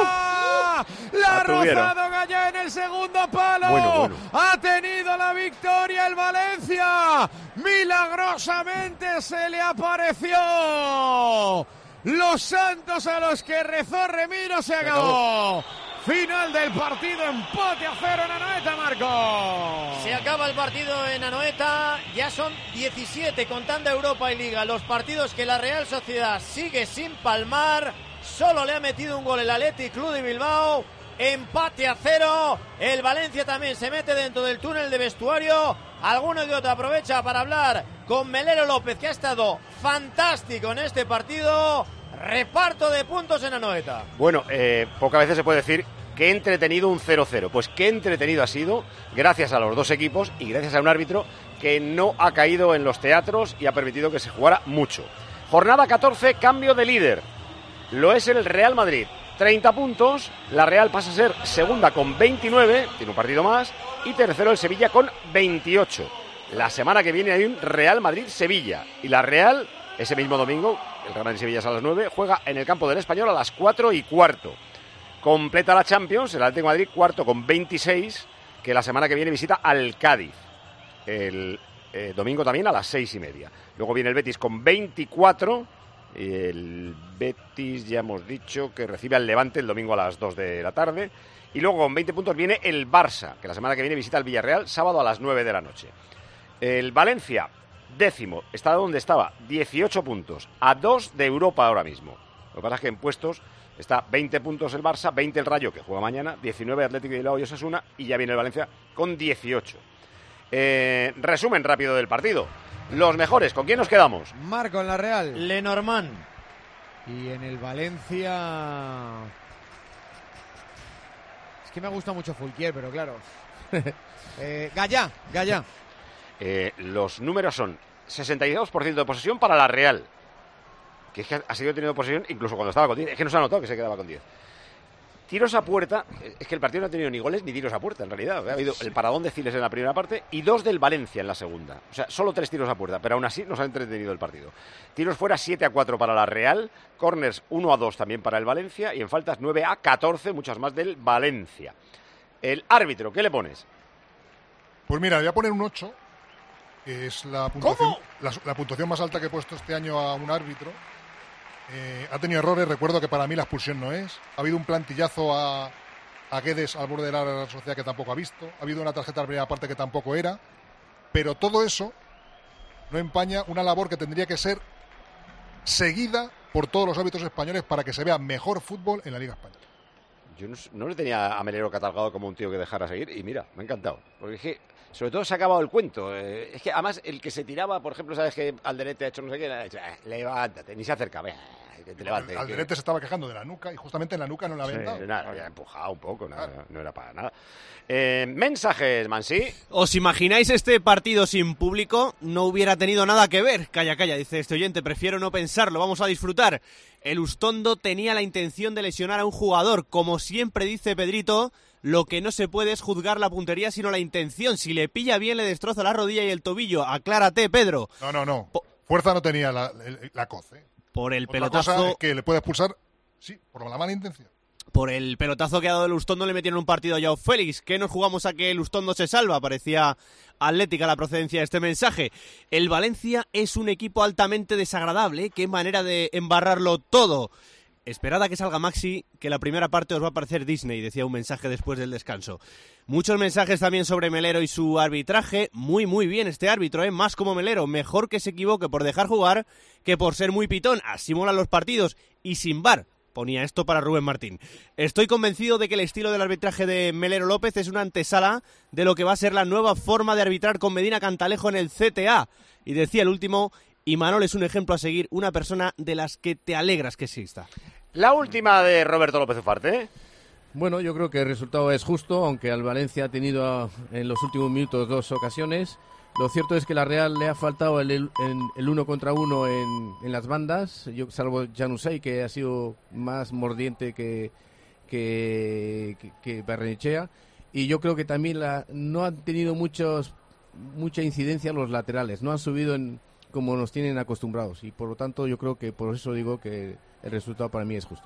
La ha rozado Gallá en el segundo palo. Bueno. Ha tenido la victoria el Valencia. Milagrosamente se le apareció. Los santos a los que rezó Remiro se acabó. Final del partido, empate a 0 en Anoeta, Marco. Se acaba el partido en Anoeta, ya son 17 contando Europa y Liga. Los partidos que la Real Sociedad sigue sin palmar, solo le ha metido un gol el Athletic Club de Bilbao. Empate a 0, el Valencia también se mete dentro del túnel de vestuario. Alguno que otro aprovecha para hablar con Melero López, que ha estado fantástico en este partido. Reparto de puntos en Anoeta. Bueno, pocas veces se puede decir que entretenido un 0-0. Pues qué entretenido ha sido, gracias a los dos equipos y gracias a un árbitro que no ha caído en los teatros y ha permitido que se jugara mucho. Jornada 14, cambio de líder. Lo es el Real Madrid. 30 puntos, la Real pasa a ser segunda con 29, tiene un partido más, y tercero el Sevilla con 28. La semana que viene hay un Real Madrid-Sevilla, y la Real, ese mismo domingo, el Real Madrid-Sevilla es a las 9, juega en el campo del Español a las 4:15. Completa la Champions, el Atlético de Madrid cuarto con 26, que la semana que viene visita al Cádiz. El domingo también a las 6:30. Luego viene el Betis con 24, y el Betis ya hemos dicho que recibe al Levante el domingo a las 2 de la tarde. Y luego con 20 puntos viene el Barça, que la semana que viene visita al Villarreal, sábado a las 9 de la noche. El Valencia, décimo, está donde estaba, 18 puntos, a 2 de Europa ahora mismo. Lo que pasa es que en puestos está 20 puntos el Barça, 20 el Rayo, que juega mañana, 19 Atlético de Bilbao y Osasuna, y ya viene el Valencia con 18. Resumen rápido del partido. Los mejores, ¿con quién nos quedamos? Marco en la Real. Lenormand. Y en el Valencia... Es que me gusta mucho Fulquier, pero claro. Gallá. Los números son 62% de posesión para la Real, que es que ha seguido teniendo posesión incluso cuando estaba con 10. Es que no se ha notado que se quedaba con 10. Tiros a puerta, es que el partido no ha tenido ni goles ni tiros a puerta en realidad. Ha habido el paradón de Ciles en la primera parte y 2 del Valencia en la segunda. O sea, solo 3 tiros a puerta, pero aún así nos ha entretenido el partido. Tiros fuera 7-4 para la Real, corners 1-2 también para el Valencia y en faltas 9-14, muchas más del Valencia. El árbitro, ¿qué le pones? Pues mira, le voy a poner un 8, que es la puntuación, la puntuación más alta que he puesto este año a un árbitro. Ha tenido errores, recuerdo que para mí la expulsión no es. Ha habido un plantillazo a Guedes al borde de la Real Sociedad que tampoco ha visto. Ha habido una tarjeta de primera parte que tampoco era. Pero todo eso no empaña una labor que tendría que ser seguida por todos los árbitros españoles para que se vea mejor fútbol en la Liga Española. Yo no le tenía a Melero catalogado como un tío que dejara seguir y mira, me ha encantado. Porque es que, sobre todo, se ha acabado el cuento. Es que además el que se tiraba, por ejemplo, sabes que Alderete ha hecho no sé qué, le ha dicho, levántate, ni se acerca, que te levantes. Alderete se estaba quejando de la nuca y justamente en la nuca no la habían dado. Había empujado un poco, no era para nada. Mensajes, Mansi. ¿Os imagináis este partido sin público? No hubiera tenido nada que ver. Calla, dice este oyente, prefiero no pensarlo, vamos a disfrutar. El Ustondo tenía la intención de lesionar a un jugador. Como siempre dice Pedrito, lo que no se puede es juzgar la puntería, sino la intención. Si le pilla bien, le destroza la rodilla y el tobillo. Aclárate, Pedro. No. Fuerza no tenía la coce. Por el Otra pelotazo... cosa es que le puede expulsar, sí, por la mala intención. Por el pelotazo que ha dado el Ustondo le metieron un partido a Joao Félix. ¿Qué nos jugamos a que el Ustondo se salva? Parecía atlética la procedencia de este mensaje. El Valencia es un equipo altamente desagradable. Qué manera de embarrarlo todo. Esperad a que salga Maxi, que la primera parte os va a parecer Disney, decía un mensaje después del descanso. Muchos mensajes también sobre Melero y su arbitraje. Muy bien este árbitro, más como Melero. Mejor que se equivoque por dejar jugar que por ser muy pitón. Así molan los partidos y sin VAR. Ponía esto para Rubén Martín. Estoy convencido de que el estilo del arbitraje de Melero López es una antesala de lo que va a ser la nueva forma de arbitrar con Medina Cantalejo en el CTA. Y decía el último, y Manol es un ejemplo a seguir, una persona de las que te alegras que exista. La última de Roberto López Ufarte. Bueno, yo creo que el resultado es justo, aunque al Valencia ha tenido en los últimos minutos 2 ocasiones. Lo cierto es que la Real le ha faltado el 1 contra 1 en las bandas, salvo Januzaj, que ha sido más mordiente que Barrenechea. Y yo creo que también no han tenido mucha incidencia los laterales, no han subido como nos tienen acostumbrados. Y por lo tanto yo creo que por eso digo que el resultado para mí es justo.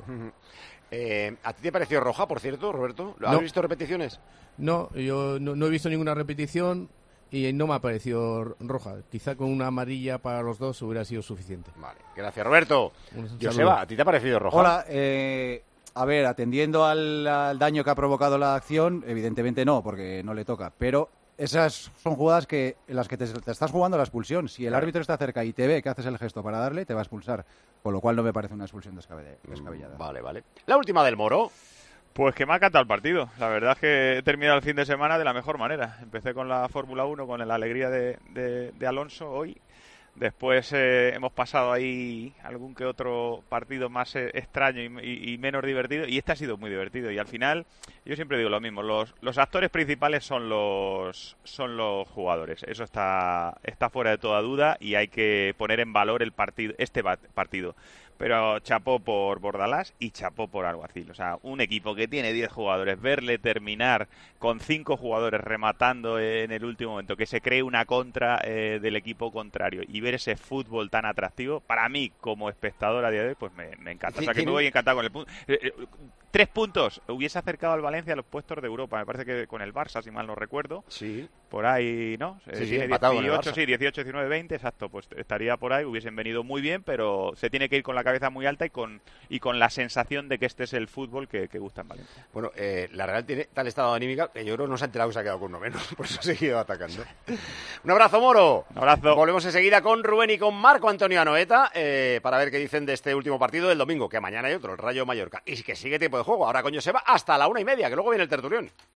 ¿A ti te pareció roja, por cierto, Roberto? ¿Has visto repeticiones? No, yo no he visto ninguna repetición y no me ha parecido roja. Quizá con una amarilla para los dos hubiera sido suficiente. Vale, gracias, Roberto. Joseba, ¿a ti te ha parecido roja? Hola, a ver, atendiendo al daño que ha provocado la acción, evidentemente no, porque no le toca, pero esas son jugadas en las que te estás jugando la expulsión. Si el árbitro está cerca y te ve que haces el gesto para darle, te va a expulsar. Con lo cual no me parece una expulsión descabellada. Vale. La última del Moro. Pues que me ha encantado el partido. La verdad es que he terminado el fin de semana de la mejor manera. Empecé con la Fórmula 1, con la alegría de Alonso hoy. Después hemos pasado ahí algún que otro partido más extraño y menos divertido. Y este ha sido muy divertido. Y al final, yo siempre digo lo mismo. Los actores principales son los jugadores. Eso está fuera de toda duda y hay que poner en valor este partido. Pero chapó por Bordalás y chapó por Alguacil. O sea, un equipo que tiene 10 jugadores, verle terminar con 5 jugadores rematando en el último momento, que se cree una contra del equipo contrario y ver ese fútbol tan atractivo, para mí como espectador a día de hoy, pues me encanta. O sea, que me voy encantado con el punto. 3 puntos, hubiese acercado al Valencia a los puestos de Europa. Me parece que con el Barça, si mal no recuerdo. Sí. Por ahí, ¿no? Sí, empatado 18, sí, 18, 19, 20, exacto. Pues estaría por ahí, hubiesen venido muy bien, pero se tiene que ir con la cabeza muy alta y con la sensación de que este es el fútbol que gusta en Valencia. Bueno, la Real tiene tal estado anímico que yo creo que no se ha enterado que se ha quedado con uno menos, por eso ha seguido atacando. Un abrazo, Moro. Un abrazo. Volvemos enseguida con Rubén y con Marco Antonio Anoeta para ver qué dicen de este último partido del domingo, que mañana hay otro, el Rayo Mallorca. Y que sigue tiempo de juego, ahora con Joseba hasta la 1:30, que luego viene el tertulión.